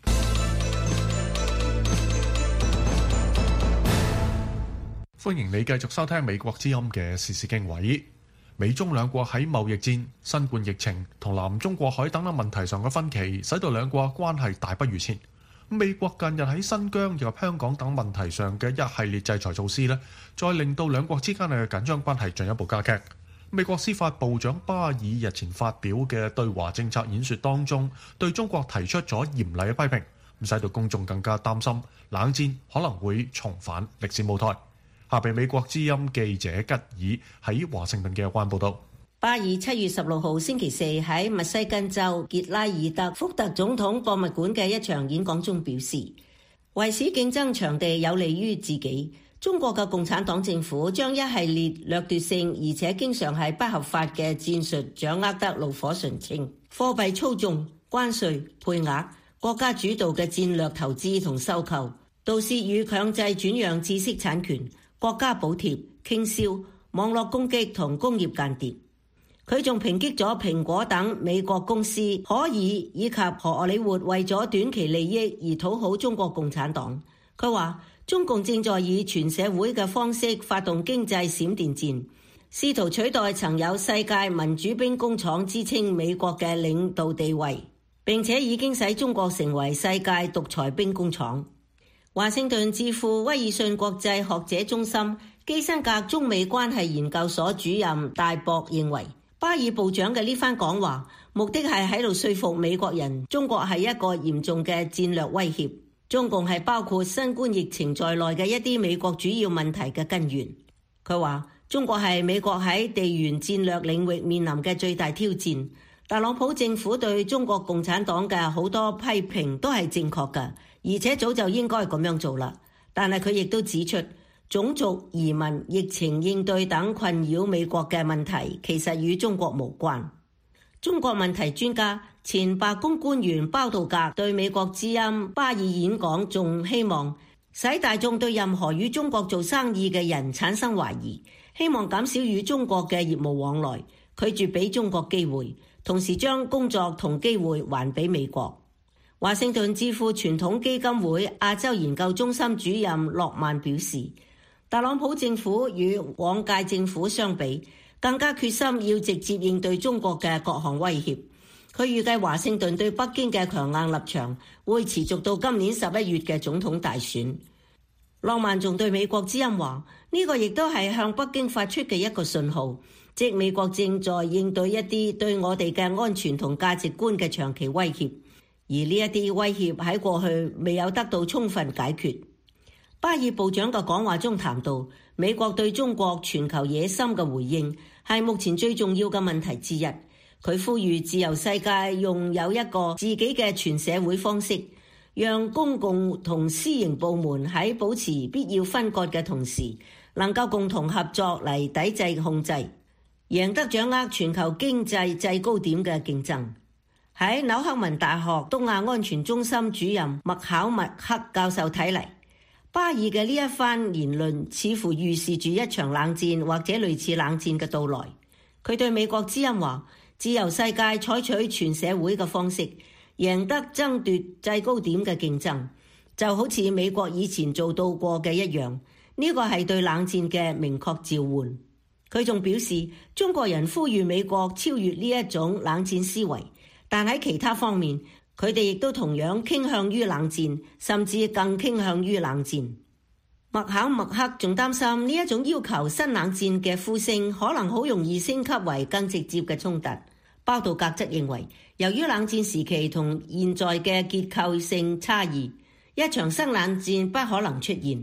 歡迎你繼續收聽美國之音嘅時事經緯。美中兩國喺貿易戰、新冠疫情同南中國海等等問題上嘅分歧，使到兩國關係大不如前。美國近日喺新疆以及香港等問題上嘅一系列制裁措施呢，再令到兩國之間嘅緊張關係進一步加劇。美國司法部長巴爾日前發表嘅對華政策演說當中，對中國提出咗嚴厲嘅批評，咁使到公眾更加擔心冷戰可能會重返歷史舞台。下被美國之音記者吉爾喺華盛頓嘅有關報道。 巴爾七月十六號星期四喺密西根州傑拉爾特福特總統博物館嘅一場演講中表示，為使競爭場地有利於自己，中國嘅共產黨政府將一系列掠奪性而且經常係不合法嘅戰術掌握得爐火純青，貨幣操縱、關稅、配額、國家主導嘅戰略投資同收購、盜竊與強制轉讓知識產權、國家補貼、傾銷、網絡攻擊同工業間諜。佢仲抨擊咗蘋果等美國公司可以以及荷里活為咗短期利益而討好中國共產黨。佢話中共正在以全社會嘅方式發動經濟閃電戰，試圖取代曾有世界民主兵工廠之稱美國嘅領導地位，並且已經使中國成為世界獨裁兵工廠。華盛頓智庫威爾遜國際學者中心基辛格中美關係研究所主任戴博認為，巴爾部長嘅呢番講話目的係喺度說服美國人，中國係一個嚴重嘅戰略威脅，中共係包括新冠疫情在內嘅一啲美國主要問題嘅根源。佢話中國係美國喺地緣戰略領域面臨嘅最大挑戰。特朗普政府對中國共產黨嘅好多批評都係正確嘅，而且早就應該咁樣做啦。但係佢亦都指出，種族、移民、疫情應對等困擾美國嘅問題其實與中國無關。中國問題專家、前白宮官員包道格對美國之音巴爾演講仲希望使大眾對任何與中國做生意嘅人產生懷疑，希望減少與中國嘅業務往來，拒絕俾中國機會，同時將工作同機會還俾美國。華盛頓智庫傳統基金會亞洲研究中心主任諾曼表示，特朗普政府與往屆政府相比，更加決心要直接應對中國嘅各項威脅。佢預計華盛頓對北京嘅強硬立場會持續到今年十一月嘅總統大選。諾曼仲對美國之音話，呢個亦都係向北京發出嘅一個信號，即美國正在應對一啲對我哋嘅安全同價值觀嘅長期威脅，而呢一啲威脅喺過去未有得到充分解決。巴爾部長嘅講話中談到，美國對中國全球野心嘅回應係目前最重要嘅問題之一。佢呼籲自由世界用有一個自己嘅全社會方式，讓公共同私營部門喺保持必要分割嘅同時，能夠共同合作嚟抵制控制，贏得掌握全球經濟制高點嘅競爭。喺紐克文大學東亞安全中心主任麥考默克教授睇嚟，巴爾嘅呢一番言論似乎預示住一場冷戰或者類似冷戰嘅到來。佢對美國之音話，自由世界採取全社會嘅方式，贏得爭奪制高點嘅競爭，就好似美國以前做到過嘅一樣。呢個係對冷戰嘅明確召喚。佢仲表示，中國人呼籲美國超越呢一種冷戰思維，但喺其他方面，佢哋亦都同樣傾向於冷戰，甚至更傾向於冷戰。麥考默克仲擔心呢一種要求新冷戰嘅呼聲可能好容易升級為更直接嘅衝突。包道格則認為，由於冷戰時期同現在嘅結構性差異，一場新冷戰不可能出現。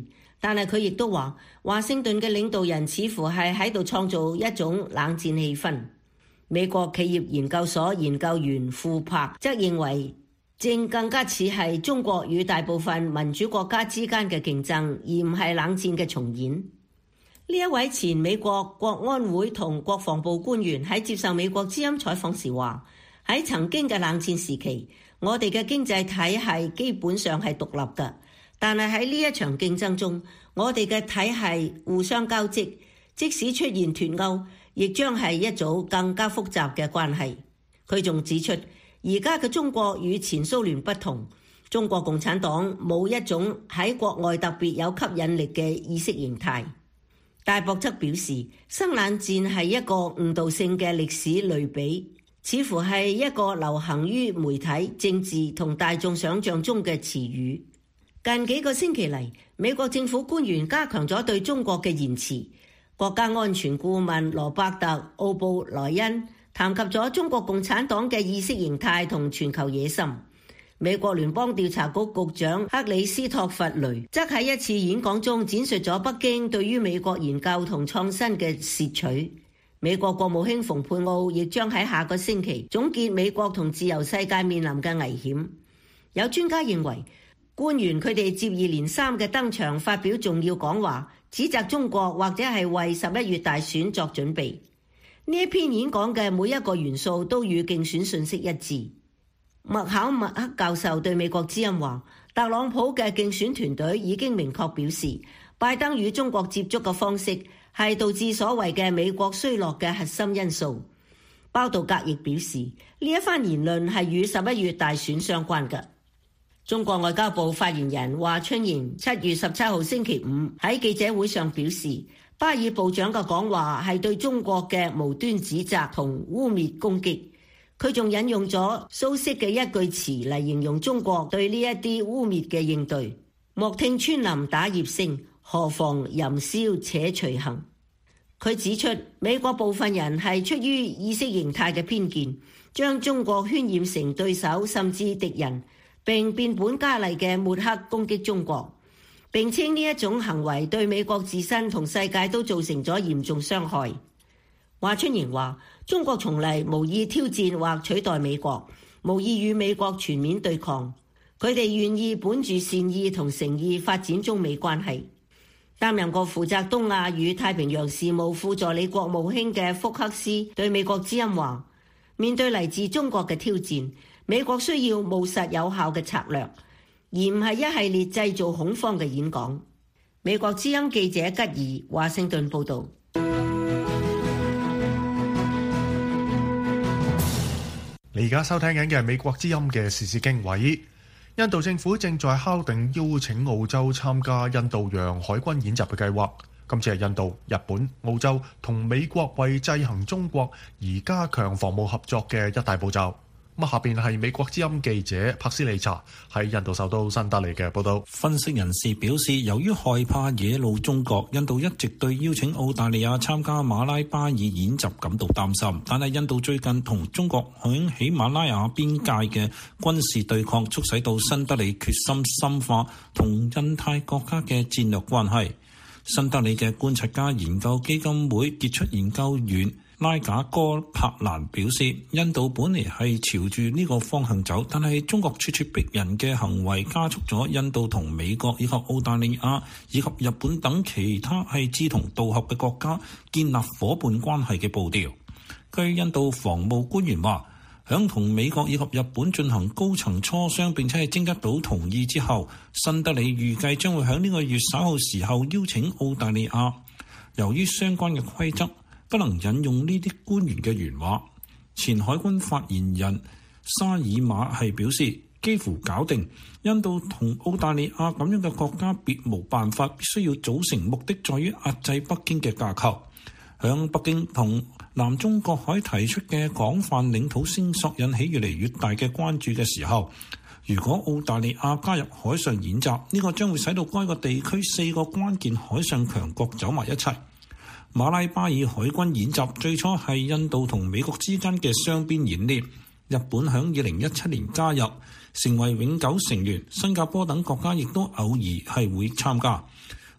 但係佢亦都話，華盛頓嘅領導人似乎係喺度創造一種冷戰氣氛。美國企業研究所研究員傅柏則認為，正更加似係中國與大部分民主國家之間嘅競爭，而唔係冷戰嘅重演。呢一位前美國國安會同國防部官員喺接受美國之音採訪時話，喺曾經嘅冷戰時期，我哋嘅經濟體系基本上係獨立嘅。但係喺呢一場競爭中，我哋嘅體系互相交織，即使出現脫鈎，亦將係一組更加複雜嘅關係。佢仲指出，而家嘅中國與前蘇聯不同，中國共產黨冇一種喺國外特別有吸引力嘅意識形態。戴博則表示，新冷戰係一個誤導性嘅歷史類比，似乎係一個流行於媒體、政治同大眾想象中嘅詞語。近幾個星期嚟，美國政府官員加強咗對中國嘅言辭。國家安全顧問羅伯特·奧布萊恩談及咗中國共產黨嘅意識形態同全球野心。美國聯邦調查局局長克里斯托弗雷則喺一次演講中展述咗北京對於美國研究同創新嘅竊取。美國國務卿蓬佩奧亦將喺下個星期總結美國同自由世界面臨嘅危險。有專家認為，官員佢哋接二連三嘅登場發表重要講話，指責中國或者係為十一月大選作準備。呢一篇演講嘅每一個元素都與競選信息一致。麥考默克教授對美國之音話，特朗普嘅競選團隊已經明確表示，拜登與中國接觸嘅方式係導致所謂嘅美國衰落嘅核心因素。包道格亦表示，呢一番言論係與十一月大選相關嘅。中國外交部發言人華春瑩七月十七號星期五喺記者會上表示，巴爾部長嘅講話係對中國嘅無端指責同污衊攻擊。佢仲引用咗蘇軾嘅一句詞嚟形容中國對呢一啲污衊嘅應對：莫聽穿林打葉聲，何妨吟嘯且隨行。佢指出，美國部分人係出於意識形態嘅偏見，將中國渲染成對手甚至敵人，並變本加厲嘅抹黑攻擊中國，並稱呢一種行為對美國自身同世界都造成咗嚴重傷害。華春瑩話，中國從嚟無意挑戰或取代美國，無意與美國全面對抗。佢哋願意本住善意同誠意發展中美關係。擔任過負責東亞與太平洋事務副助理國務卿嘅福克斯對美國之音話，面對嚟自中國嘅挑戰，美國需要務實有效嘅策略，而唔係一系列製造恐慌嘅演講。美國之音記者吉爾華盛頓報導。 你而家收聽緊嘅係美國之音嘅時事經緯。印度政府正在敲定邀請澳洲參加印度洋海軍演習嘅計劃。今次係印度、日本、澳洲同美國為制衡中國而加強防務合作嘅一大步驟。咁下邊係美國之音記者柏斯利查喺印度首都新德里嘅報道。 分析人士表示，由於害怕惹怒中國，印度一直對邀請澳大利亞參加馬拉巴爾演習感到擔心。但係印度最近同中國響喜馬拉雅邊界嘅軍事對抗，促使到新德里決心深化同印太國家嘅戰略關係。新德里嘅觀察家研究基金會傑出研究員拉賈哥柏蘭表示，印度本嚟係朝住呢個方向走，但係中國咄咄逼人嘅行為加速咗印度同美國以及澳大利亞以及日本等其他係志同道合嘅國家建立夥伴關係嘅步調。據印度防務官員話，響同美國以及日本進行高層磋商並且係徵得到同意之後，新德里預計將會響呢個月稍後時候邀請澳大利亞。由於相關嘅規則不能引用呢啲官員嘅原話，前海軍發言人沙爾馬係表示，幾乎搞定。印度同澳大利亞咁樣嘅國家別無辦法，必須要組成目的在於壓制北京嘅架構。響北京同南中國海提出嘅廣泛領土聲索引起越嚟越大嘅關注嘅時候，如果澳大利亞加入海上演習，呢個將會使到該個地區四個關鍵海上強國走埋一齊。馬拉巴爾海軍演習最初係印度同美國之間嘅雙邊演練，日本響二零一七年加入成為永久成員，新加坡等國家亦都偶爾係會參加。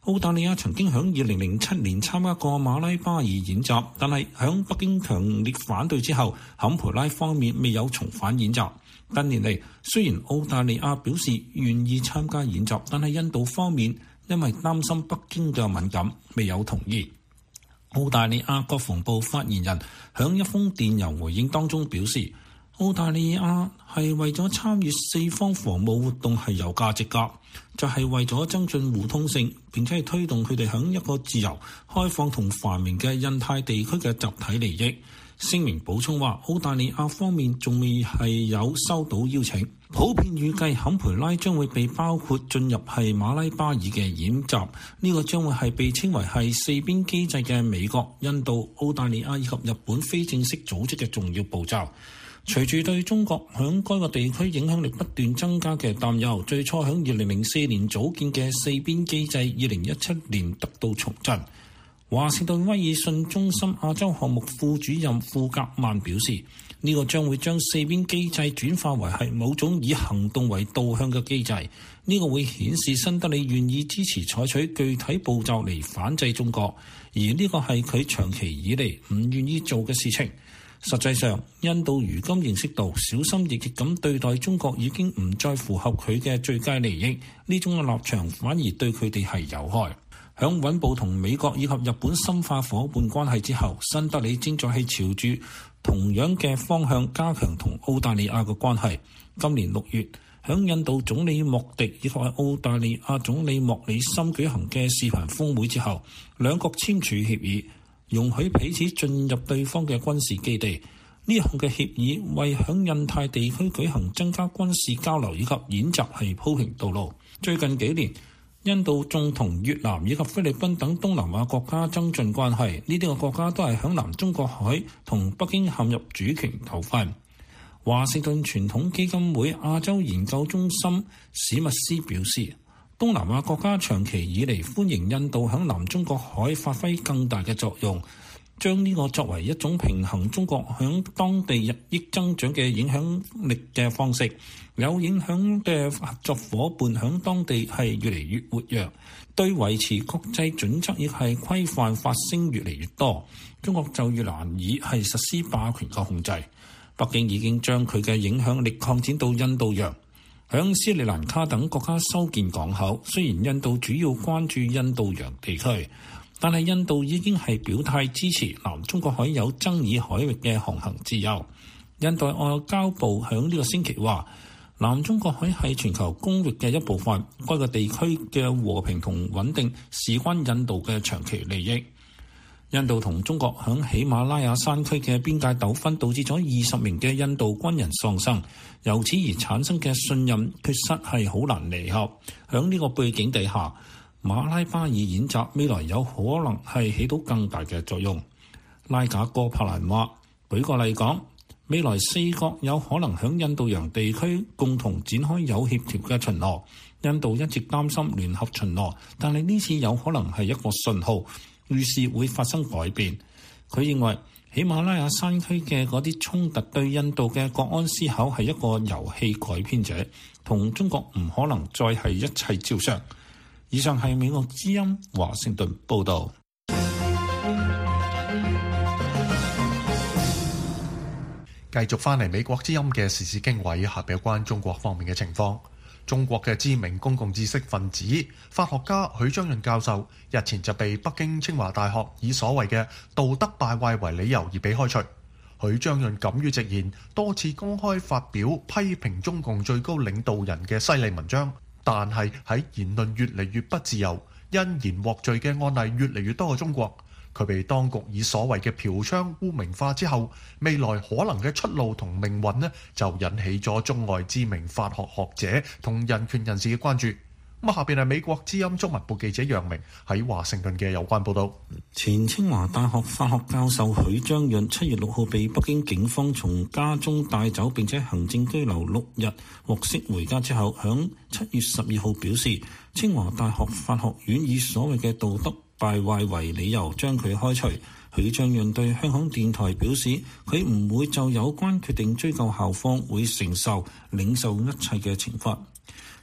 澳大利亞曾經喺二零零七年參加過馬拉巴爾演習，但係喺北京強烈反對之後，坎培拉方面未有重返演習。近年嚟，雖然澳大利亞表示願意參加演習，但係印度方面因為擔心北京嘅敏感，未有同意。澳大利亞國防部發言人喺一封電郵回應當中表示，澳大利亞係為咗參與四方防務活動係有價值㗎，就係、是、為咗增進互通性，並且係推動佢哋喺一個自由、開放同繁榮嘅印太地區嘅集體利益。聲明補充話，澳大利亞方面仲未係有收到邀請，普遍預計坎培拉將會被包括進入係馬拉巴爾嘅演習，呢、這個將會係被稱為係四邊機制嘅美國、印度、澳大利亞以及日本非正式組織嘅重要步驟。隨住對中國響該個地區影響力不斷增加嘅擔憂，最初響二零零四年組建嘅四邊機制，二零一七年得到重振。華盛頓威爾遜中心亞洲項目副主任庫格曼表示，呢、這個將會將四邊機制轉化為係某種以行動為導向嘅機制，呢、這個會顯示新德里願意支持採取具體步驟嚟反制中國，而呢個係佢長期以嚟唔願意做嘅事情。實際上，印度如今認識到小心翼翼咁對待中國已經唔再符合佢嘅最佳利益，呢種嘅立場反而對佢哋係有害。響穩步同美國以及日本深化夥伴關係之後，新德里正在係朝住同樣嘅方向加強同澳大利亞嘅關係。今年六月，響印度總理莫迪以及澳大利亞總理莫里森舉行嘅視頻峰會之後，兩國簽署協議，容許彼此進入對方嘅軍事基地。呢項嘅協議為響印太地區舉行增加軍事交流以及演習係鋪平道路。最近幾年，印度仲同越南以及菲律賓等東南亞國家增進關係，呢啲個國家都係響南中國海同北京陷入主權糾紛。華盛頓傳統基金會亞洲研究中心史密斯表示，東南亞國家長期以嚟歡迎印度響南中國海發揮更大嘅作用，將呢個作為一種平衡中國響當地日益增長嘅影響力嘅方式。有影響嘅合作夥伴響當地係越嚟越活躍，對維持國際準則亦係規範發聲越嚟越多，中國就越難以係實施霸權嘅控制。北京已經將佢嘅影響力擴展到印度洋，響斯里蘭卡等國家修建港口。雖然印度主要關注印度洋地區，但係印度已經係表態支持南中國海有爭議海域嘅航行自由。印度外交部響呢個星期話，南中國海係全球公域嘅一部分，該個地區嘅和平同穩定事關印度嘅長期利益。印度同中國響喜馬拉雅山區嘅邊界糾紛導致咗二十名嘅印度軍人喪生，由此而產生嘅信任缺失係好難彌合。響呢個背景底下，馬拉巴爾演習未來有可能係起到更大嘅作用。拉賈哥帕蘭話，舉個例講，未來四國有可能響印度洋地區共同展開有協調嘅巡邏。印度一直擔心聯合巡邏，但係呢次有可能係一個信號，於是會發生改變。佢認為喜馬拉雅山區嘅嗰啲衝突對印度嘅國安思考係一個遊戲改編者，同中國唔可能再係一切照常。以上係美國之音華盛頓報導。 繼續翻嚟美國之音嘅時事經緯，下邊有關中國方面嘅情況。中國嘅知名公共知識分子、法學家許章潤教授日前就被北京清華大學以所謂嘅道德敗壞為理由而被開除。許章潤敢於直言，多次公開發表批評中共最高領導人嘅犀利文章，但係喺言論越嚟越不自由、因言獲罪嘅案例越嚟越多嘅中國，佢被當局以所謂嘅嫖娼污名化之後，未來可能嘅出路同命運呢，就引起咗中外知名法學學者同人權人士嘅關注。咁啊，下邊係美國之音中文部記者楊明喺華盛頓嘅有關報導。 前清華大學法學教授許章潤七月六號被北京警方從家中帶走，並且行政拘留六日，獲釋回家之後，響七月十二號表示，清華大學法學院以所謂嘅道德敗壞為理由將佢開除。許章潤對香港電台表示，佢唔會就有關決定追究校方，會承受領受一切嘅懲罰。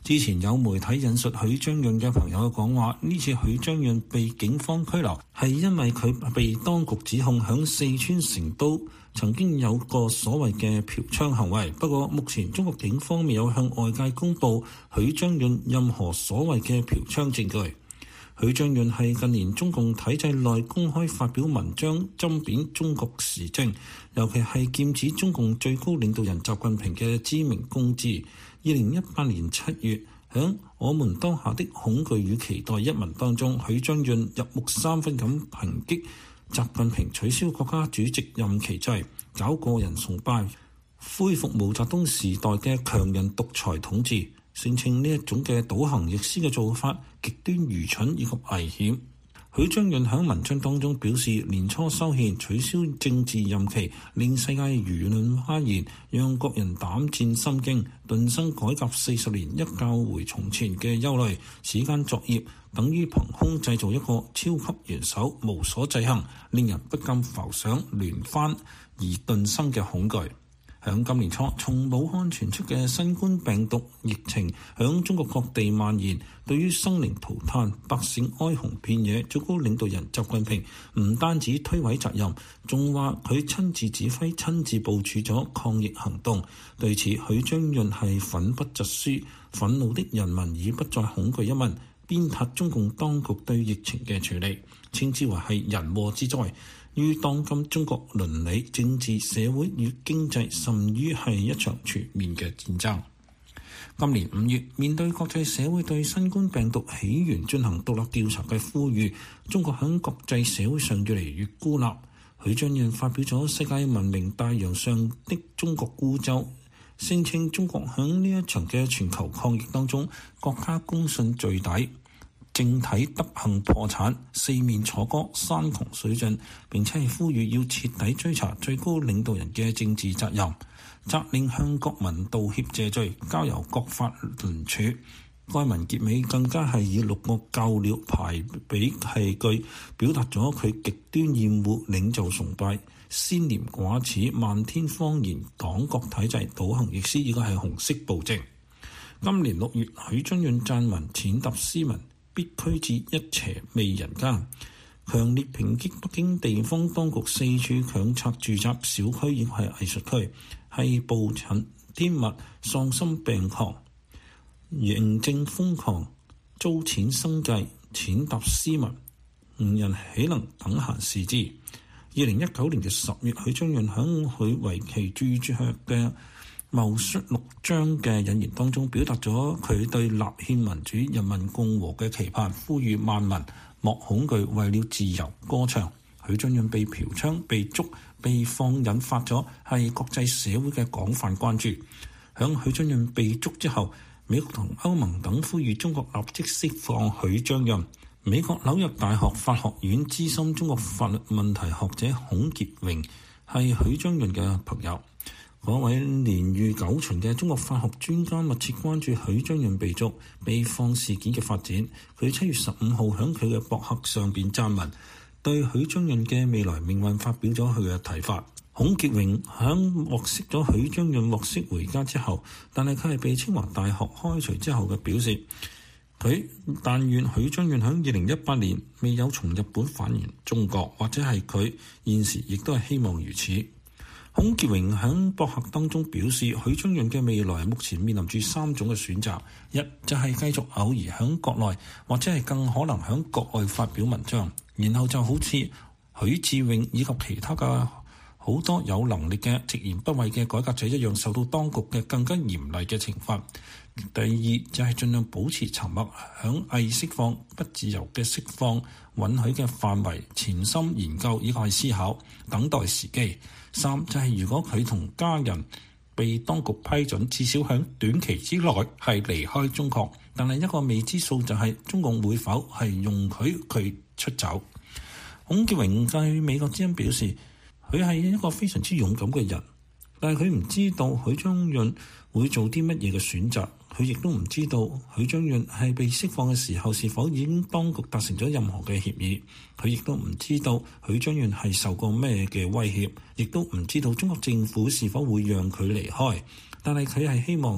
之前有媒體引述許章潤嘅朋友講話，呢次許章潤被警方拘留係因為佢被當局指控響四川成都曾經有個所謂嘅嫖娼行為。不過目前中國警方未有向外界公佈許章潤任何所謂嘅嫖娼證據。許章潤係近年中共體制內公開發表文章針砭中國時政，尤其係劍指中共最高領導人習近平嘅知名公知。二零一八年七月，響《我們當下的恐懼與期待》一文當中，許章潤入木三分咁抨擊習近平取消國家主席任期制，搞個人崇拜，恢復毛澤東時代嘅強人獨裁統治，聲稱呢一種嘅倒行逆施嘅做法極端愚蠢以及危險。許章潤喺文章當中表示，年初修憲取消政治任期，令世界輿論譁然，讓國人膽戰心驚，頓生改革四十年一覺回從前嘅憂慮。此間作業等於憑空製造一個超級元首，無所制衡，令人不禁浮想聯幡而頓生嘅恐懼。響今年初，從武漢傳出嘅新冠病毒疫情響中國各地蔓延，對於生靈塗炭、百姓哀鴻遍野，最高領導人習近平唔單止推諉責任，仲話佢親自指揮、親自部署咗抗疫行動。對此，許章潤係憤不疾書，憤怒的人民已不再恐懼一問，鞭撻中共當局對疫情嘅處理，稱之為係人禍之災。於當今中國倫理、政治、社會與經濟，甚於係一場全面嘅戰爭。今年五月，面對國際社會對新冠病毒起源進行獨立調查嘅呼籲，中國喺國際社會上越嚟越孤立。許章潤發表咗《世界文明大洋上的中國孤舟》，聲稱中國喺呢一場嘅全球抗疫當中，國家公信最底，政體德行破產，四面楚歌，山窮水盡，並且係呼籲要徹底追查最高領導人嘅政治責任，責令向國民道歉謝罪，交由國法論處。該文結尾更加係以六個舊料排比係句，表達咗佢極端厭惡領袖崇拜、先廉寡恥、漫天謊言、黨國體制、倒行逆施，呢個係紅色暴政。今年六月，許章潤撰文踐踏斯文，必驅至一邪魅人間，強烈抨擊北京地方當局四處強拆住宅、小區亦係藝術區，係暴殄天物、喪心病狂、嬴政瘋狂、糟踐生計、踐踏斯文，吾人豈能等閒視之？二零一九年嘅十月，許章潤響佢為其著作嘅戊戌六章嘅引言當中，表達咗佢對立憲民主人民共和嘅期盼，呼籲萬民莫恐懼，為了自由歌唱。許章潤被嫖娼、被捉、被放，引發咗係國際社會嘅廣泛關注。響許章潤被捉之後，美國同歐盟等呼籲中國立即釋放許章潤。美國紐約大學法學院資深中國法律問題學者孔傑榮係許章潤嘅朋友。嗰位年逾九旬嘅中國法學專家密切關注許章潤被捉、被放事件嘅發展。佢七月十五號喺佢嘅博客上邊撰文，對許章潤嘅未來命運發表咗佢嘅睇法。孔傑榮喺獲悉咗許章潤獲釋回家之後，但係佢係被清華大學開除之後嘅表示，佢但願許章潤喺二零一八年未有從日本返回中國，或者係佢現時亦都係希望如此。孔傑榮喺博客當中表示，許章潤嘅未來目前面臨住三種嘅選擇：一就係繼續偶爾喺國內，或者係更可能喺國外發表文章，然後就好似許志永以及其他嘅好多有能力嘅直言不諱嘅改革者一樣，受到當局嘅更加嚴厲嘅懲罰。第二就係盡量保持沉默，喺偽釋放、不自由嘅釋放允許嘅範圍，潛心研究以及係思考，等待時機。三就係如果佢同家人被當局批准，至少喺短期之內係離開中國，但係一個未知數就係中共會否係容許佢出走。孔傑榮對美國之音表示，佢係一個非常之勇敢嘅人，但係佢唔知道許章潤會做啲乜嘢嘅選擇。佢亦都唔知道許章潤係被釋放嘅時候是否已經當局達成咗任何嘅協議。佢亦都唔知道許章潤係受過咩嘅威脅，亦都唔知道中國政府是否會讓佢離開。但係佢係希望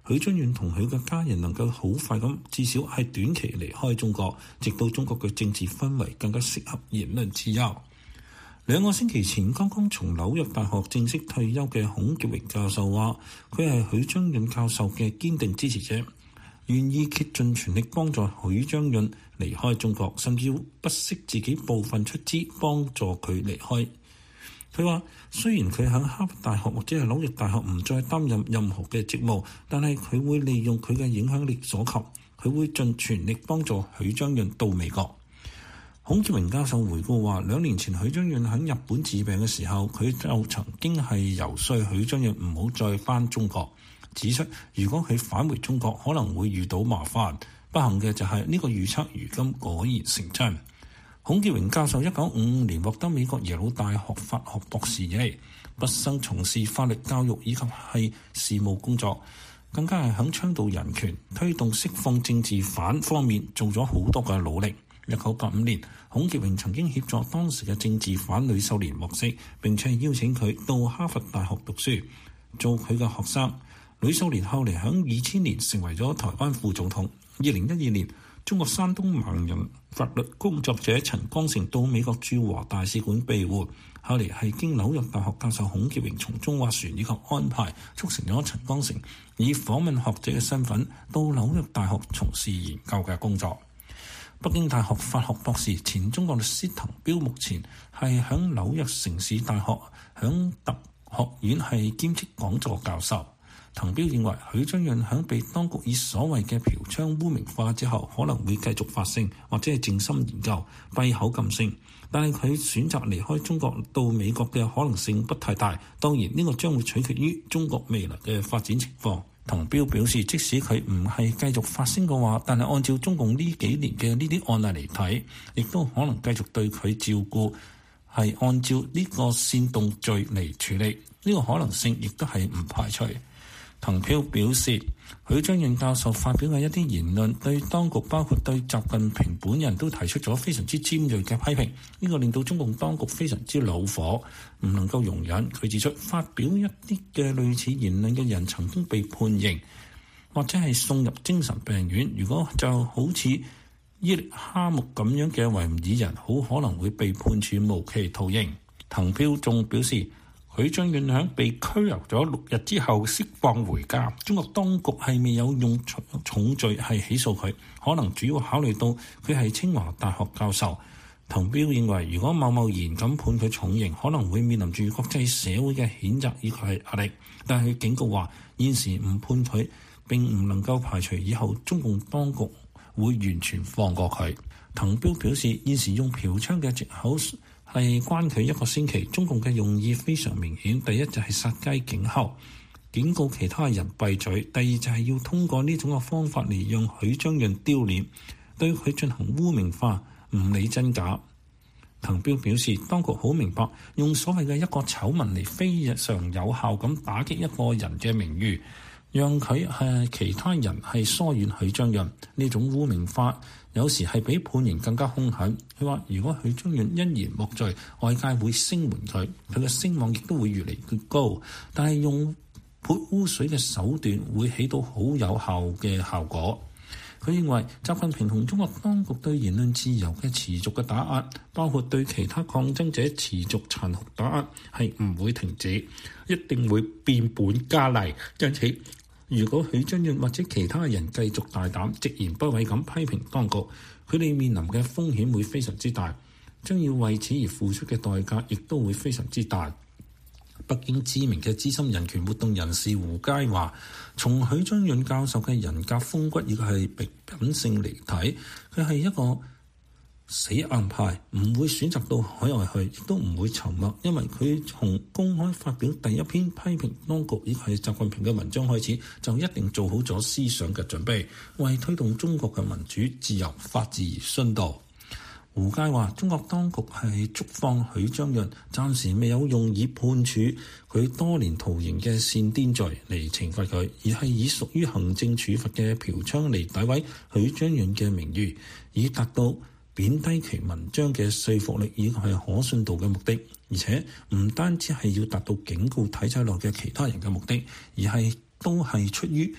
許章潤同佢嘅家人能夠好快咁，至少係短期離開中國，直到中國嘅政治氛圍更加適合言論自由。兩個星期前剛剛從紐約大學正式退休嘅孔潔榮教授話，佢係許章潤教授嘅堅定支持者，願意竭盡全力幫助許章潤離開中國，甚至不惜自己部分出資幫助佢離開。佢話：雖然佢喺哈佛大學或者係紐約大學唔再擔任任何嘅職務，但係佢會利用佢嘅影響力所及，佢會盡全力幫助許章潤到美國。孔潔榮教授回顧話：兩年前許章潤喺日本治病嘅時候，佢就曾經係游說許章潤唔好再返中國，指出如果佢返回中國可能會遇到麻煩。不幸嘅就係呢個預測如今果然成真。孔潔榮教授一九五五年獲得美國耶魯大學法學博士以嚟，畢生從事法律教育以及係事務工作，更加係響倡導人權、推動釋放政治犯方面做咗好多嘅努力。一九八五年，孔潔榮曾經協助當時嘅政治犯呂秀蓮獲釋，並且邀請佢到哈佛大學讀書，做佢嘅學生。呂秀蓮後嚟響二千年成為咗台灣副總統。二零一二年，中國山東盲人法律工作者陳光誠到美國駐華大使館庇護，後嚟係經紐約大學教授孔潔榮從中斡旋以及安排，促成咗陳光誠以訪問學者嘅身份到紐約大學從事研究嘅工作。北京大學法學博士、前中國律師滕彪目前係響紐約城市大學響特學院係兼職講座教授。滕彪認為許章潤響被當局以所謂嘅嫖娼污名化之後，可能會繼續發聲或者係靜心研究、閉口禁聲，但係佢選擇離開中國到美國嘅可能性不太大。當然呢個將會取決於中國未來嘅發展情況。滕彪表示，即使佢唔係繼續發聲嘅話，但係按照中共呢幾年嘅呢啲案例嚟睇，亦都可能繼續對佢照顧，係按照呢個煽動罪嚟處理，呢個可能性亦都係唔排除。滕彪表示，許章潤教授發表嘅一啲言論對當局包括對習近平本人都提出咗非常之尖銳嘅批評，呢個令到中共當局非常之惱火，唔能夠容忍。佢指出，發表一啲嘅類似言論嘅人曾經被判刑或者係送入精神病院，如果就好似伊力哈木咁樣嘅維吾爾人，好可能會被判處無期徒刑。滕彪仲表示，許章潤喺被拘留咗六日之後釋放回家，中國當局係未有用重罪係起訴佢，可能主要考慮到佢係清華大學教授。滕彪認為，如果貿貿然咁判佢重刑，可能會面臨住國際社會嘅譴責以及係壓力。但係佢警告話，現時唔判佢並唔能夠排除以後中共當局會完全放過佢。滕彪表示，現時用嫖娼嘅藉口係關佢一個星期，中共嘅用意非常明顯。第一就係殺雞儆猴，警告其他人閉嘴；第二就係要通過呢種嘅方法嚟讓許章潤丟臉，對佢進行污名化，唔理真假。滕彪表示，當局好明白用所謂嘅一個醜聞嚟非常有效咁打擊一個人嘅名譽，讓佢係其他人係疏遠許章潤。呢種污名化有時係比判刑更加兇狠。佢話，如果許章潤因言獲罪，外界會聲援佢，佢嘅聲望亦都會越嚟越高。但係用潑污水嘅手段會起到好有效嘅效果。佢認為習近平同中國當局對言論自由嘅持續嘅打壓，包括對其他抗爭者持續殘酷打壓，係唔會停止，一定會變本加厲。因此，如果許章潤或者其他人繼續大膽直言不諱咁批評當局，佢哋面臨嘅風險會非常之大，將要為此而付出嘅代價亦都會非常之大。北京知名嘅資深人權活動人士胡佳話，從許章潤教授嘅人格風骨以及係品性嚟睇，佢係一個死硬派，唔會選擇到海外去，亦都唔會沉默，因為佢從公開發表第一篇批評當局以及係習近平嘅文章開始，就一定做好咗思想嘅準備，為推動中國嘅民主、自由、法治而殉道。胡佳話，中國當局係觸放許章潤，暫時未有用以判處佢多年徒刑嘅煽顛罪嚟懲罰佢，而係以屬於行政處罰嘅嫖娼嚟詆毀許章潤嘅名譽，以達到貶低其文章嘅說服力以及係可信度嘅目的。而且唔單止係要達到警告體制內嘅其他人嘅目的，而係都係出於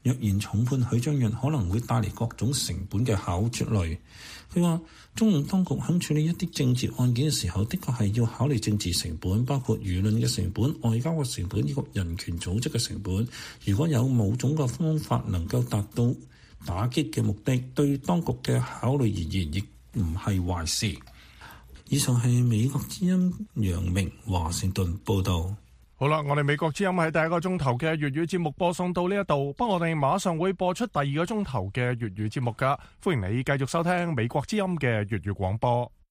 若然重判許章潤，可能會帶嚟各種成本嘅考慮。佢話中共當局喺處理一啲政治案件嘅時候，的確係要考慮政治成本，包括輿論嘅成本、外交嘅成本以及人權組織嘅成本。如果有某種嘅方法能夠達到打擊嘅目的，對當局嘅考慮而言，亦唔係壞事。以上係美國之音楊明華盛頓報道。 好啦，我哋美國之音喺第一個鐘頭嘅粵語節目播送到呢一度，不過我哋馬上會播出第二個鐘頭嘅粵語節目噶，歡迎你繼續收聽美國之音嘅粵語廣播。